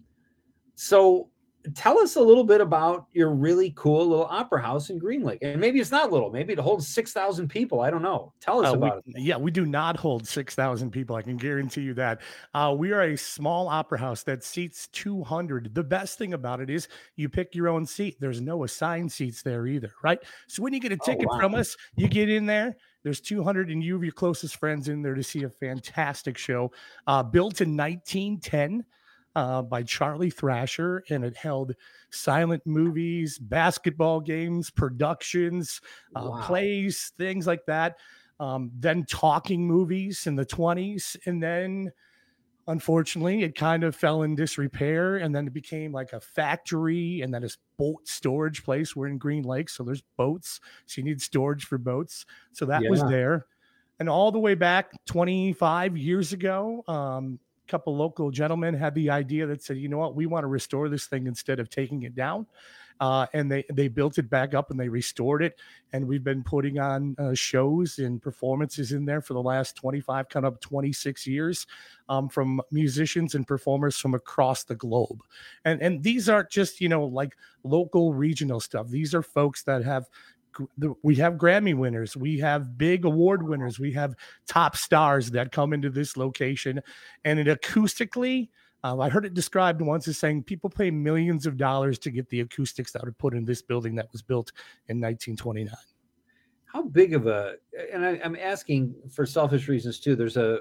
so tell us a little bit about your really cool little opera house in Green Lake. And maybe it's not little. Maybe it holds six thousand people. I don't know. Tell us Uh, about we, it. Yeah, we do not hold six thousand people. I can guarantee you that. Uh, we are a small opera house that seats two hundred. The best thing about it is you pick your own seat. There's no assigned seats there either, right? So when you get a ticket wow. from us, you get in there. There's two hundred and you have your closest friends in there to see a fantastic show. Uh, built in nineteen ten. Uh, by Charlie Thrasher, and it held silent movies, basketball games, productions, uh, Wow. plays, things like that. Um, then talking movies in the twenties. And then, unfortunately, it kind of fell in disrepair, and then it became like a factory and then a boat storage place. We're in Green Lake, so there's boats. So you need storage for boats. So that was Yeah. there. And all the way back twenty-five years ago, um, couple local gentlemen had the idea that said, you know what, we want to restore this thing instead of taking it down. Uh, and they, they built it back up and they restored it. And we've been putting on uh, shows and performances in there for the last twenty-five, kind of twenty-six years um, from musicians and performers from across the globe. And, and these aren't just, you know, like local regional stuff. These are folks that have we have Grammy winners, we have big award winners, we have top stars that come into this location, and it acoustically, uh, I heard it described once as saying people pay millions of dollars to get the acoustics that are put in this building that was built in nineteen twenty-nine. How big of a, and I, I'm asking for selfish reasons too. There's a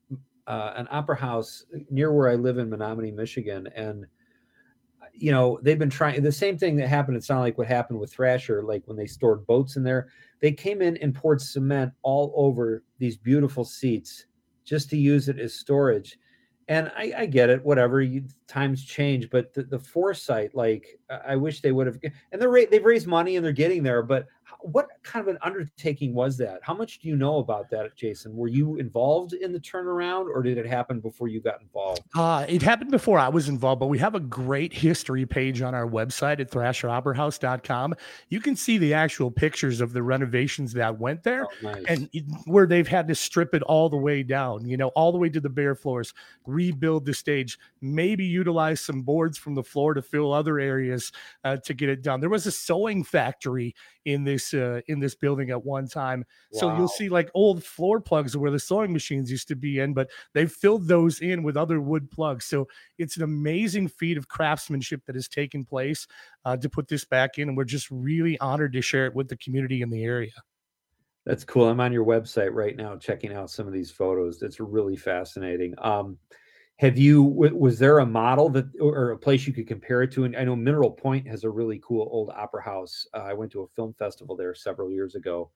uh, an opera house near where I live in Menominee, Michigan, and you know, they've been trying the same thing that happened. It sounded like what happened with Thrasher, like when they stored boats in there, they came in and poured cement all over these beautiful seats just to use it as storage. And I, I get it, whatever, you, times change, but the, the foresight, like I wish they would have, and they're, they've raised money and they're getting there, but what kind of an undertaking was that? How much do you know about that, Jason? Were you involved in the turnaround, or did it happen before you got involved? Uh, it happened before I was involved, but we have a great history page on our website at thrasher opera house dot com. You can see the actual pictures of the renovations that went there, Oh, nice. and it- where they've had to strip it all the way down, you know, all the way to the bare floors, rebuild the stage, maybe utilize some boards from the floor to fill other areas uh, to get it done. There was a sewing factory in this uh, in this building at one time. So Wow. you'll see like old floor plugs where the sewing machines used to be in, but they've filled those in with other wood plugs. So it's an amazing feat of craftsmanship that has taken place uh, to put this back in. And we're just really honored to share it with the community in the area. That's cool. I'm on your website right now checking out some of these photos. It's really fascinating. Um, have you, w- was there a model that, or a place you could compare it to? And I know Mineral Point has a really cool old opera house. Uh, I went to a film festival there several years ago,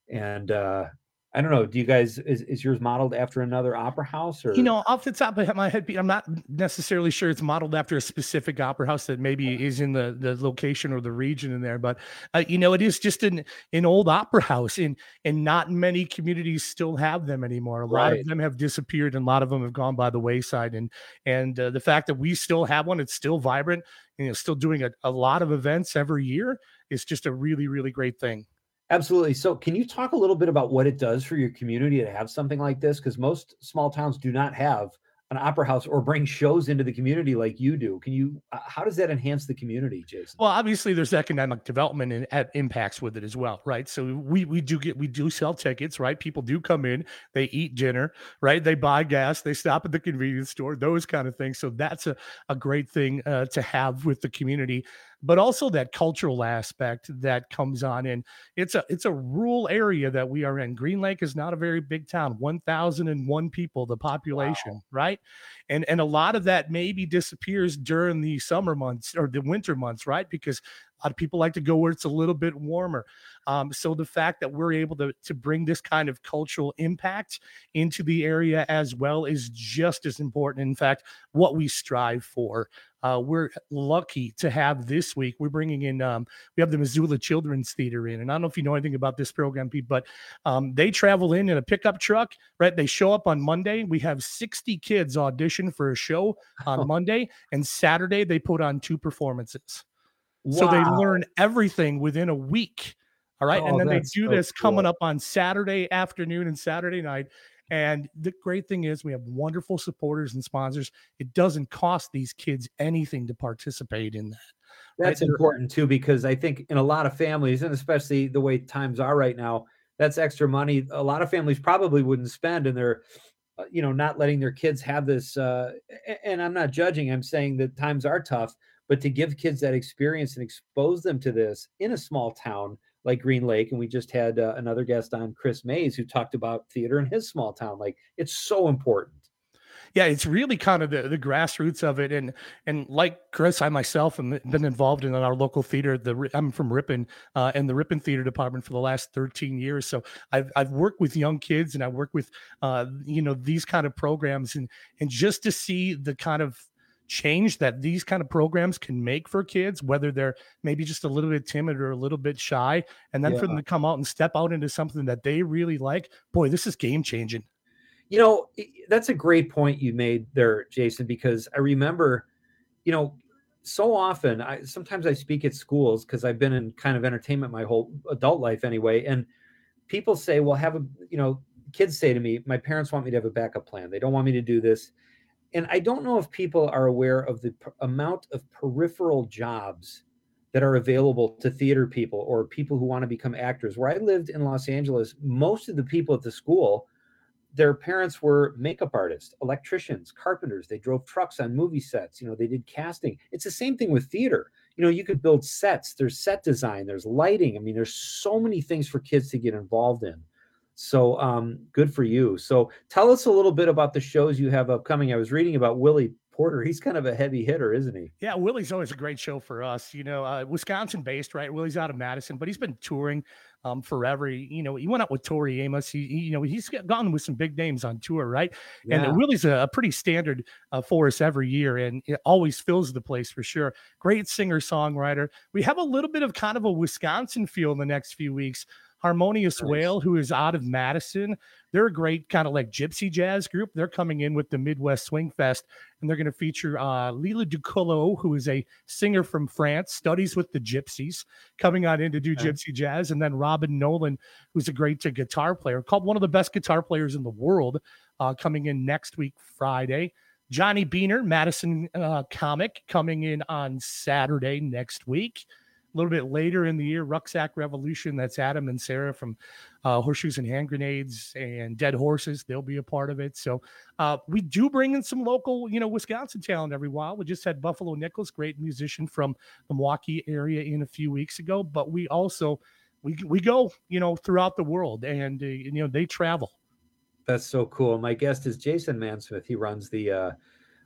And uh, I don't know. Do you guys is, is yours modeled after another opera house or You know, off the top of my head, I'm not necessarily sure it's modeled after a specific opera house that maybe is in the, the location or the region in there, but uh, you know, it is just an an old opera house, and and not many communities still have them anymore. A lot Right. of them have disappeared, and a lot of them have gone by the wayside. And and uh, the fact that we still have one, it's still vibrant, and it's still doing a, a lot of events every year, is just a really really great thing. Absolutely. So, can you talk a little bit about what it does for your community to have something like this? Because most small towns do not have an opera house or bring shows into the community like you do. Can you? Uh, how does that enhance the community, Jason? Well, obviously, there's economic development and uh, impacts with it as well, right? So we we do get we do sell tickets, right? People do come in, they eat dinner, right? They buy gas, they stop at the convenience store, those kind of things. So that's a, a great thing uh, to have with the community, but also that cultural aspect that comes on in. It's a it's a rural area that we are in. Green Lake is not a very big town, one thousand one people, the population, right? And and a lot of that maybe disappears during the summer months or the winter months, right? Because a lot of people like to go where it's a little bit warmer. Um, so the fact that we're able to to bring this kind of cultural impact into the area as well is just as important. In fact, what we strive for. Uh, we're lucky to have this week. We're bringing in, um, we have the Missoula Children's Theater in. And I don't know if you know anything about this program, Pete, but um, they travel in in a pickup truck, right? They show up on Monday. We have sixty kids audition for a show on Monday, and Saturday they put on two performances. So they Wow. learn everything within a week. All right. Oh, And then they that's do so this coming cool. up on Saturday afternoon and Saturday night. And the great thing is we have wonderful supporters and sponsors. It doesn't cost these kids anything to participate in that. right? That's They're- important too, because I think in a lot of families, and especially the way times are right now, that's extra money a lot of families probably wouldn't spend, and they're, uh, you know, not letting their kids have this. Uh, a- and I'm not judging. I'm saying that times are tough, but to give kids that experience and expose them to this in a small town like Green Lake, and we just had uh, another guest on, Chris Mays, who talked about theater in his small town. Like, it's so important. Yeah, it's really kind of the, the grassroots of it, and and like Chris, I myself have been involved in our local theater. The Ri- I'm from Ripon, uh, and the Ripon Theater Department for the last thirteen years. So I've I've worked with young kids, and I work with uh, you know these kind of programs, and and just to see the kind of change that these kind of programs can make for kids, whether they're maybe just a little bit timid or a little bit shy, and then for them Yeah. to come out and step out into something that they really like. Boy, this is game changing. You know, i- that's a great point you made there, Jason, because I remember, you know, so often I sometimes I speak at schools because I've been in kind of entertainment my whole adult life anyway. And people say, well, have a, you know, kids say to me, my parents want me to have a backup plan. They don't want me to do this. And I don't know if people are aware of the p- amount of peripheral jobs that are available to theater people or people who want to become actors. Where I lived in Los Angeles, most of the people at the school, their parents were makeup artists, electricians, carpenters. They drove trucks on movie sets. You know, they did casting. It's the same thing with theater. You know, you could build sets. There's set design. There's lighting. I mean, there's so many things for kids to get involved in. So um, good for you. So tell us a little bit about the shows you have upcoming. I was reading about Willie Porter. He's kind of a heavy hitter, isn't he? Yeah, Willie's always a great show for us. You know, uh, Wisconsin based, right? Willie's out of Madison, but he's been touring um, forever. He- You know, he went out with Tori Amos. He, he- you know, he's got- gone with some big names on tour, right? Yeah. And Willie's a, a pretty standard uh, for us every year, and it always fills the place for sure. Great singer songwriter. We have a little bit of kind of a Wisconsin feel in the next few weeks. Harmonious Whale, who is out of Madison. They're a great kind of like gypsy jazz group. They're coming in with the Midwest Swing Fest, and they're going to feature uh, Lila Ducolo, who is a singer from France, studies with the Gypsies, coming on in to do Okay. gypsy jazz. And then Robin Nolan, who's a great uh, guitar player, called one of the best guitar players in the world, uh, coming in next week, Friday. Johnny Beaner, Madison uh, comic, coming in on Saturday next week. A little bit later in the year, Rucksack Revolution. That's Adam and Sarah from uh, Horseshoes and Hand Grenades and Dead Horses. They'll be a part of it. So uh, we do bring in some local, you know, Wisconsin talent every while. We just had Buffalo Nichols, great musician from the Milwaukee area, in a few weeks ago. But we also we we go, you know, throughout the world, and uh, you know they travel. That's so cool. My guest is Jason Mansmith. He runs the uh,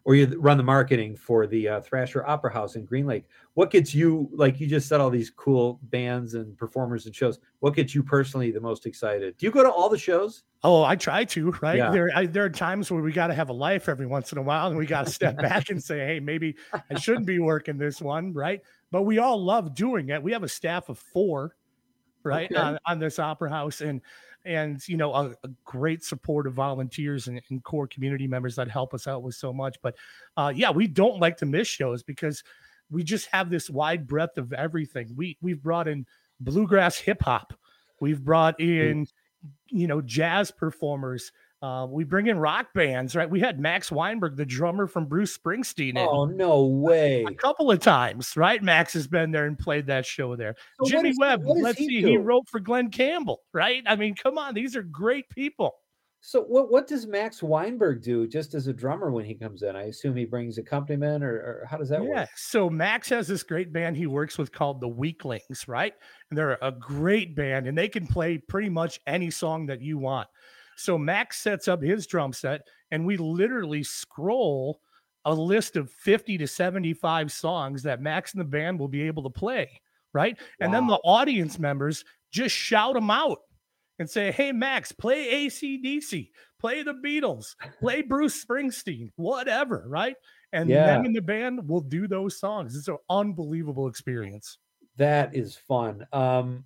or you run the marketing for the uh, Thrasher Opera House in Green Lake. What gets you, like you just said, all these cool bands and performers and shows, what gets you personally the most excited? Do you go to all the shows? Oh, I try to, right? Yeah. There, I, there are times where we got to have a life every once in a while, and we got to step back and say, hey, maybe I shouldn't be working this one, right? But we all love doing it. We have a staff of four, right, Okay. on, on this Opera House, and and you know a, a great support of volunteers and, and core community members that help us out with so much. But uh, yeah, we don't like to miss shows because we just have this wide breadth of everything. We we've brought in bluegrass hip hop, we've brought in you know jazz performers. Uh, we bring in rock bands, right? We had Max Weinberg, the drummer from Bruce Springsteen. in Oh, no way. A couple of times, right? Max has been there and played that show there. So what Jimmy is- Webb, what does let's he see, do? he wrote for Glenn Campbell, right? I mean, come on, these are great people. So what, what does Max Weinberg do just as a drummer when he comes in? I assume he brings accompaniment, or, or how does that Yeah. work? So Max has this great band he works with called the Weaklings, right? And they're a great band, and they can play pretty much any song that you want. So Max sets up his drum set, and we literally scroll a list of fifty to seventy-five songs that Max and the band will be able to play, right? And then the audience members just shout them out and say, hey, Max, play A C D C, play the Beatles, play Bruce Springsteen, whatever, right? And Yeah. them and the band will do those songs. It's an unbelievable experience. That is fun. Um,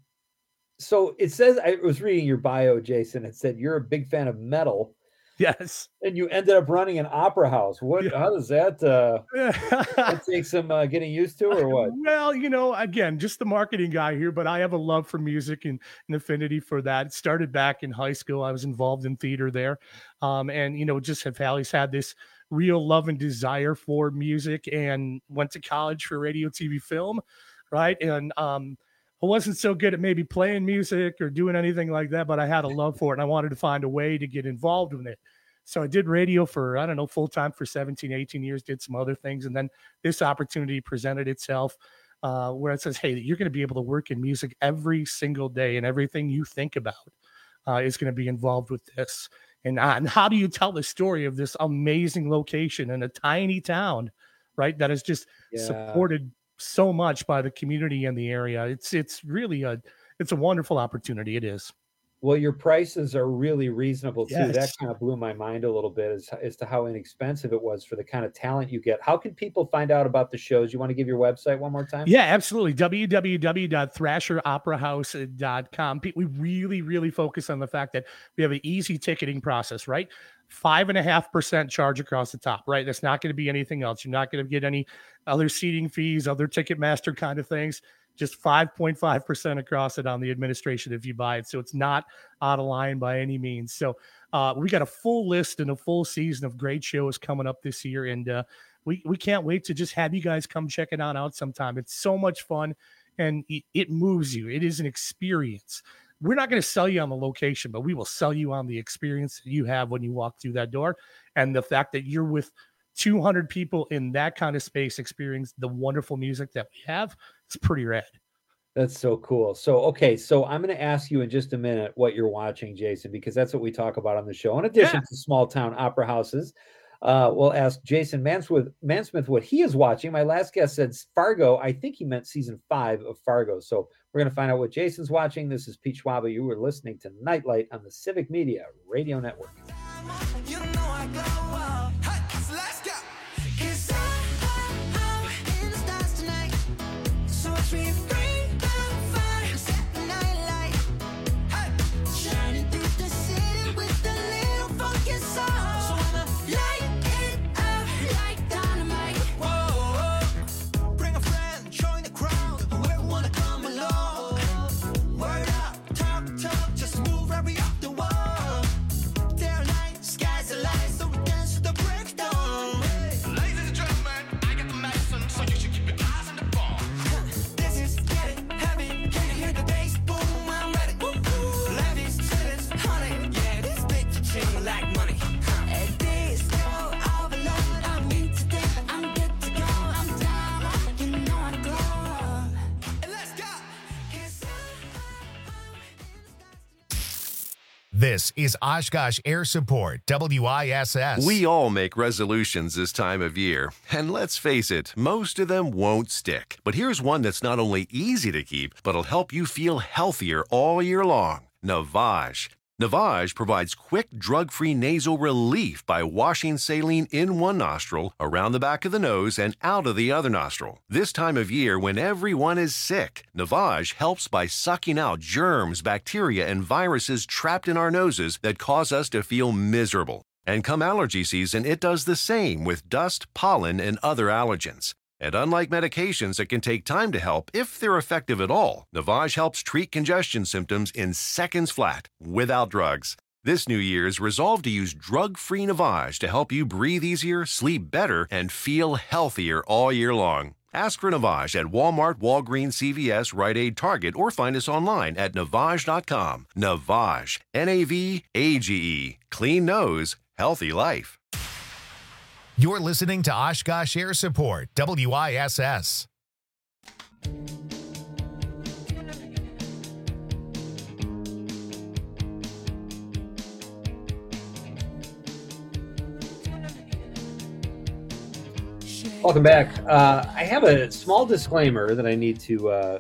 so it says, I was reading your bio, Jason. It said you're a big fan of metal. Yes. And you ended up running an opera house. What? How does that? Uh, that take some uh, getting used to, or what? Well, you know, again, just the marketing guy here, but I have a love for music and an affinity for that. It started back in high school. I was involved in theater there. Um, and, you know, just have always had this real love and desire for music, and went to college for radio, T V, film, right? And um, I wasn't so good at maybe playing music or doing anything like that, but I had a love for it, and I wanted to find a way to get involved with it. So I did radio for, I don't know, full time for seventeen, eighteen years, did some other things. And then this opportunity presented itself uh, where it says, hey, you're going to be able to work in music every single day, and everything you think about uh, is going to be involved with this. And, uh, and how do you tell the story of this amazing location in a tiny town, right? That is just Yeah. supported so much by the community in the area. It's, it's really a, it's a wonderful opportunity. It is. Well, your prices are really reasonable too. That Yes. kind of blew my mind a little bit as, as to how inexpensive it was for the kind of talent you get. How can people find out about the shows? You want to give your website one more time? Yeah, absolutely. w w w dot thrasher opera house dot com. We really, really focus on the fact that we have an easy ticketing process, right? Five and a half percent charge across the top, right? That's not going to be anything else. You're not going to get any other seating fees, other Ticketmaster kind of things. Just five point five percent across it on the administration if you buy it. So it's not out of line by any means. So uh, we got a full list and a full season of great shows coming up this year. And uh, we, we can't wait to just have you guys come check it on out sometime. It's so much fun, and it, it moves you. It is an experience. We're not going to sell you on the location, but we will sell you on the experience that you have when you walk through that door. And the fact that you're with two hundred people in that kind of space experience the wonderful music that we have, it's pretty rad. That's so cool. So, okay, so I'm going to ask you in just a minute what you're watching, Jason, because that's what we talk about on the show. In addition Yeah. to small town opera houses, uh, we'll ask Jason Mansmith, Mansmith what he is watching. My last guest said Fargo. I think he meant season five of Fargo. So we're going to find out what Jason's watching. This is Pete Schwaba. You were listening to Nightlight on the Civic Media Radio Network. Just move right up the wall. There are night skies alive, so we dance to the This is Oshkosh Air Support, W I S S. We all make resolutions this time of year, and let's face it, most of them won't stick. But here's one that's not only easy to keep, but will help you feel healthier all year long. Navage. Navage provides quick, drug-free nasal relief by washing saline in one nostril, around the back of the nose, and out of the other nostril. This time of year, when everyone is sick, Navage helps by sucking out germs, bacteria, and viruses trapped in our noses that cause us to feel miserable. And come allergy season, it does the same with dust, pollen, and other allergens. And unlike medications that can take time to help, if they're effective at all, Navage helps treat congestion symptoms in seconds flat, without drugs. This New Year's, resolve to use drug-free Navage to help you breathe easier, sleep better, and feel healthier all year long. Ask for Navage at Walmart, Walgreens, C V S, Rite Aid, Target, or find us online at navage dot com. Navage, N A V A G E. Clean nose, healthy life. You're listening to Oshkosh Air Support, W I S S. Welcome back. Uh, I have a small disclaimer that I need to uh,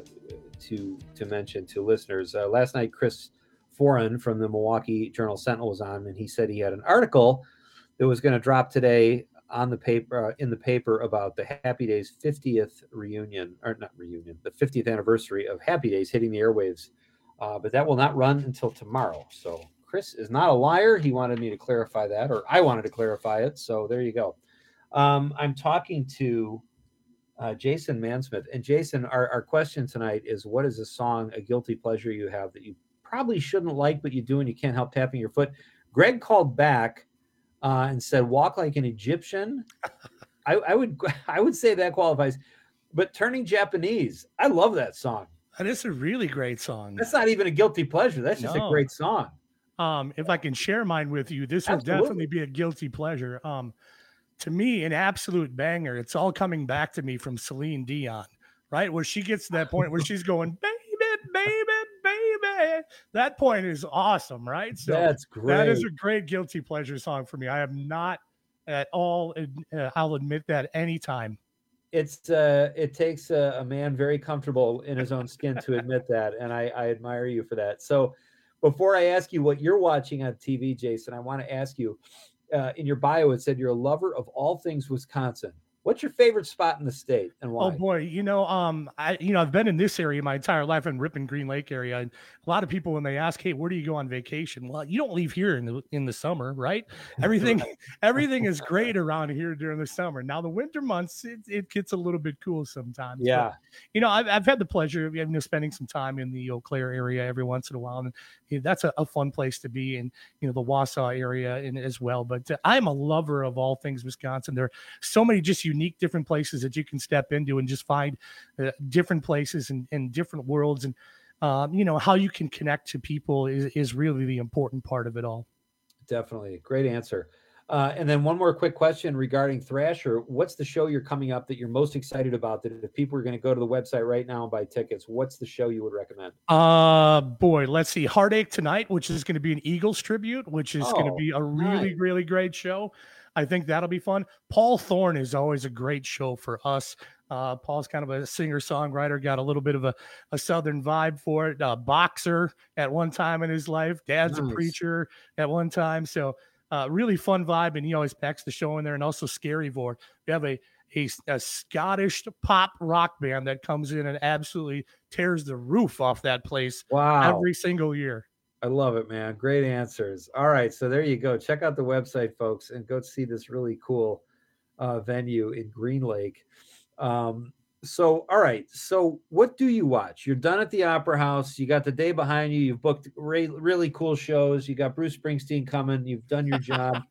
to to mention to listeners. Uh, last night, Chris Foran from the Milwaukee Journal Sentinel was on, and he said he had an article that was going to drop today on the paper uh, in the paper about the Happy Days fiftieth reunion, or not reunion, the fiftieth anniversary of Happy Days hitting the airwaves. Uh, but that will not run until tomorrow. So Chris is not a liar. He wanted me to clarify that, or I wanted to clarify it. So there you go. Um, I'm talking to uh, Jason Mansmith. And Jason, our, our question tonight is, what is a song, a guilty pleasure you have that you probably shouldn't like, but you do and you can't help tapping your foot? Greg called back uh, and said, Walk Like an Egyptian. I, I would I would say that qualifies. But Turning Japanese, I love that song. And it's a really great song. That's not even a guilty pleasure. That's just No. a great song. Um, if I can share mine with you, this will Absolutely. definitely be a guilty pleasure. Um, to me, an absolute banger. It's all coming back to me from Celine Dion, right? Where she gets to that point where she's going, baby, baby, baby. That point is awesome, right? So That's That is great. a great guilty pleasure song for me. I have not at all, uh, I'll admit that anytime. It's uh, it takes a, a man very comfortable in his own skin to admit that, and I, I admire you for that. So, before I ask you what you're watching on T V, Jason, I want to ask you. Uh, in your bio, it said you're a lover of all things Wisconsin. What's your favorite spot in the state and why? Oh boy, you know, um, I you know I've been in this area my entire life in Ripon Green Lake area, and a lot of people when they ask, "Hey, where do you go on vacation?" Well, you don't leave here in the in the summer, right? Everything everything is great around here during the summer. Now the winter months, it, it gets a little bit cool sometimes. Yeah. But, you know, I've I've had the pleasure of you know spending some time in the Eau Claire area every once in a while, and you know, that's a, a fun place to be in. You know, the Wausau area and as well. But uh, I'm a lover of all things Wisconsin. There are so many just unique different places that you can step into and just find uh, different places and, and different worlds. And, um, you know, how you can connect to people is, is really the important part of it all. Definitely. Great answer. Uh, and then one more quick question regarding Thrasher. What's the show you're coming up that you're most excited about? That if people are going to go to the website right now and buy tickets, what's the show you would recommend? Uh, boy, let's see. Heartache Tonight, which is going to be an Eagles tribute, which is going to Oh, be a really, nice. really great show. I think that'll be fun. Paul Thorne is always a great show for us. Uh, Paul's kind of a singer-songwriter, got a little bit of a, a Southern vibe for it. Uh, boxer at one time in his life. Dad's Nice. a preacher at one time. So uh, really fun vibe, and he always packs the show in there. And also Scary Vor. We have a, a, a Scottish pop rock band that comes in and absolutely tears the roof off that place Wow. every single year. I love it, man. Great answers. All right. So there you go. Check out the website, folks, and go see this really cool uh, venue in Green Lake. Um, so, all right. So what do you watch? You're done at the Opera House. You got the day behind you. You've booked re- really cool shows. You got Bruce Springsteen coming. You've done your job.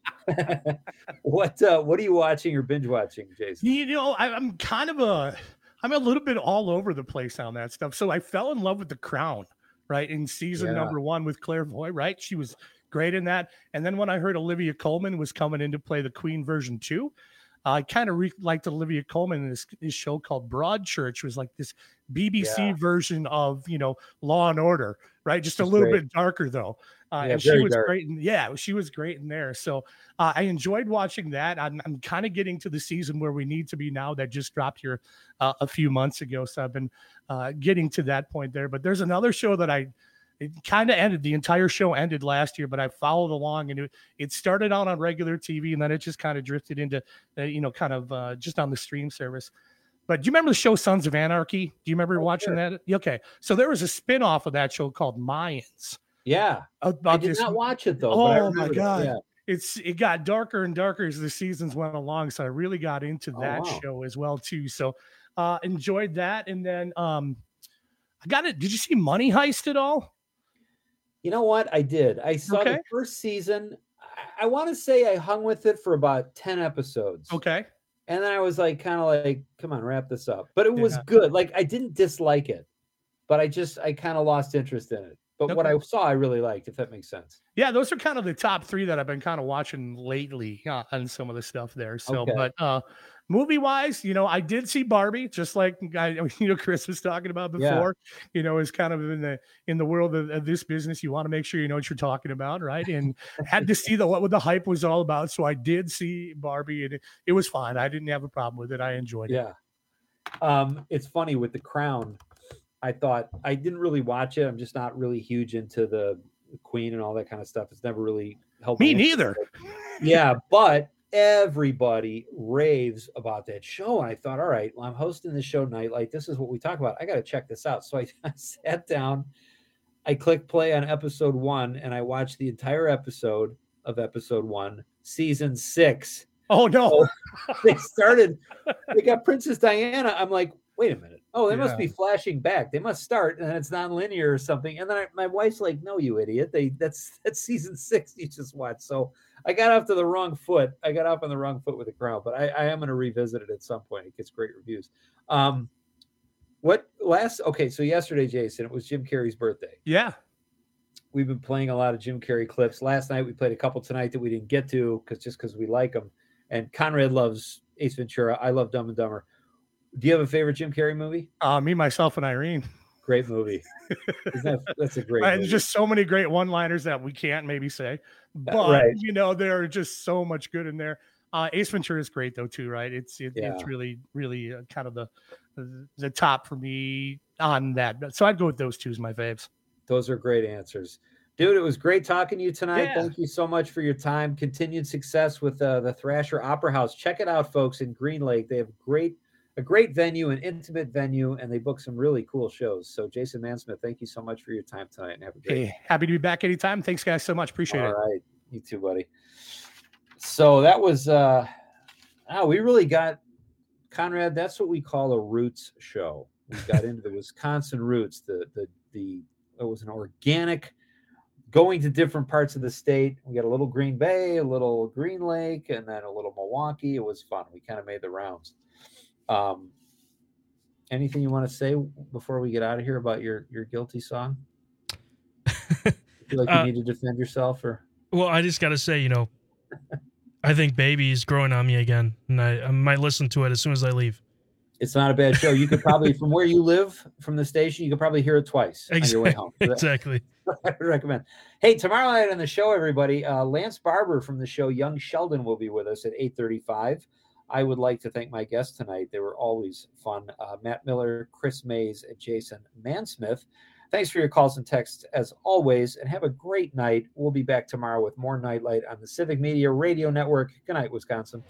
what, uh, what are you watching or binge watching, Jason? You know, I, I'm kind of a, I'm a little bit all over the place on that stuff. So I fell in love with The Crown, right? In season Yeah. number one with Claire Foy, right? She was great in that. And then when I heard Olivia Colman was coming in to play the Queen version two, I kind of re- liked Olivia Colman in this, this show called Broadchurch. It was like this B B C Yeah. version of, you know, Law and Order, right? Just a She's little great. bit darker though. Uh, Yeah, and she very was dark. great. In, yeah, she was great in there. So uh, I enjoyed watching that. I'm, I'm kind of getting to the season where we need to be now that just dropped here uh, a few months ago. So I've been uh, getting to that point there. But there's another show that I, it kind of ended. The entire show ended last year, but I followed along, and it, it started out on regular T V, and then it just kind of drifted into, uh, you know, kind of uh, just on the stream service. But do you remember the show Sons of Anarchy? Do you remember Oh, watching sure. that? Okay. So there was a spin-off of that show called Mayans. Yeah. About I did this- not watch it though. but I Oh my remember that, God. yeah. It's it got darker and darker as the seasons went along. So I really got into Oh, that wow. show as well too. So uh enjoyed that. And then um I got it. Did you see Money Heist at all? You know what? I did. I saw Okay. the first season. I, I want to say I hung with it for about ten episodes. Okay. And then I was like, kind of like, come on, wrap this up. But it was Yeah. good. Like, I didn't dislike it, but I just, I kind of lost interest in it. But what Okay. I saw, I really liked, if that makes sense. Yeah, those are kind of the top three that I've been kind of watching lately uh, on some of the stuff there. So, Okay. but uh, movie wise, you know, I did see Barbie, just like I, you know, Chris was talking about Yeah. before. You know, is kind of in the in the world of, of this business, you want to make sure you know what you're talking about, right? And had to see the what the hype was all about. So I did see Barbie, and it, it was fine. I didn't have a problem with it. I enjoyed it. Yeah. Um, it's funny with The Crown. I thought I didn't really watch it. I'm just not really huge into the Queen and all that kind of stuff. It's never really helped Me my interest. neither. Yeah, but everybody raves about that show. And I thought, all right, well, I'm hosting this show Nightlight. This is what we talk about. I got to check this out. So I, I sat down, I clicked play on episode one, and I watched the entire episode of episode one, season six. Oh no. So they started, they got Princess Diana. I'm like, wait a minute. Oh, they must Yeah. be flashing back. They must start, and then it's non-linear or something. And then I, my wife's like, "No, you idiot! They that's that's season six you just watched." So I got off to the wrong foot. I got off on the wrong foot with The Crown, but I, I am going to revisit it at some point. It gets great reviews. Um, what last? Okay, so yesterday, Jason, it was Jim Carrey's birthday. Yeah. We've been playing a lot of Jim Carrey clips. Last night we played a couple tonight that we didn't get to because just because we like them. And Conrad loves Ace Ventura. I love Dumb and Dumber. Do you have a favorite Jim Carrey movie? Uh, me, myself, and Irene. Great movie. Isn't that, that's a great Right, movie. there's just so many great one-liners that we can't maybe say, but right. you know, there are just so much good in there. Uh, Ace Ventura is great though too, right? It's it, Yeah. it's really really uh, kind of the the top for me on that. So I'd go with those two as my faves. Those are great answers. Dude, it was great talking to you tonight. Yeah. Thank you so much for your time. Continued success with uh, the Thrasher Opera House. Check it out, folks, in Green Lake. They have great a great venue, an intimate venue, and they book some really cool shows. So Jason Mansmith, thank you so much for your time tonight, and have a great Hey, happy to be back anytime. Thanks guys so much. Appreciate All it. right. You too, buddy. So that was uh oh, we really got Conrad, that's what we call a roots show. We got into the Wisconsin roots, the the the it was an organic going to different parts of the state. We got a little Green Bay, a little Green Lake, and then a little Milwaukee. It was fun. We kind of made the rounds. Um anything you want to say before we get out of here about your your guilty song? You feel like you Uh, need to defend yourself or Well, I just got to say, you know, I think Baby is growing on me again, and I, I might listen to it as soon as I leave. It's not a bad show. You could probably, from where you live, from the station, you could probably hear it twice on your way home. So that- Exactly. I recommend. Hey, tomorrow night on the show, everybody, uh, Lance Barber from the show Young Sheldon will be with us at eight thirty-five. I would like to thank my guests tonight. They were always fun. Uh, Matt Miller, Chris Mays, and Jason Mansmith. Thanks for your calls and texts as always, and have a great night. We'll be back tomorrow with more Nightlight on the Civic Media Radio Network. Good night, Wisconsin.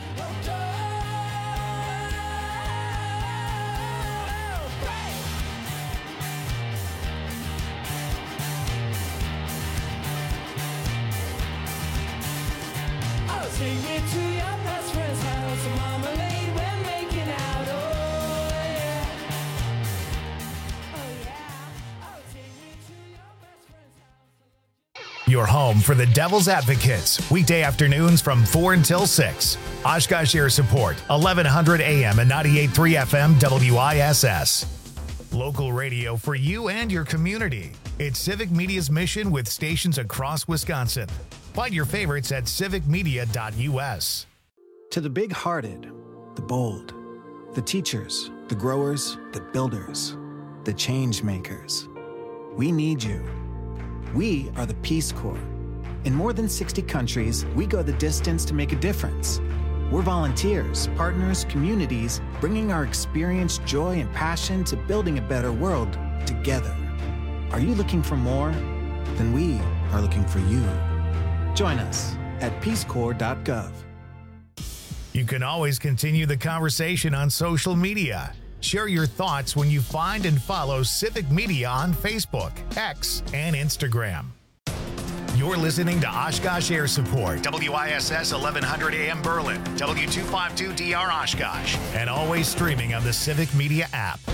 I'll take you to your best friend's house. Marmalade, we're making out. Oh, yeah. Oh, yeah. I'll take you to your best friend's house. Your home for the Devil's Advocates, weekday afternoons from four until six. Oshkosh Air Support, eleven hundred A M and ninety-eight point three F M W I S S. Local radio for you and your community. It's Civic Media's mission with stations across Wisconsin. Find your favorites at civic media dot U S. To the big-hearted, the bold, the teachers, the growers, the builders, the change makers, we need you. We are the Peace Corps. In more than sixty countries, we go the distance to make a difference. We're volunteers, partners, communities, bringing our experience, joy, and passion to building a better world together. Are you looking for more? Then we are looking for you. Join us at peace corps dot gov. You can always continue the conversation on social media. Share your thoughts when you find and follow Civic Media on Facebook, X, and Instagram. You're listening to Oshkosh Air Support, W I S S eleven hundred A M Berlin, W two fifty-two D R Oshkosh, and always streaming on the Civic Media app.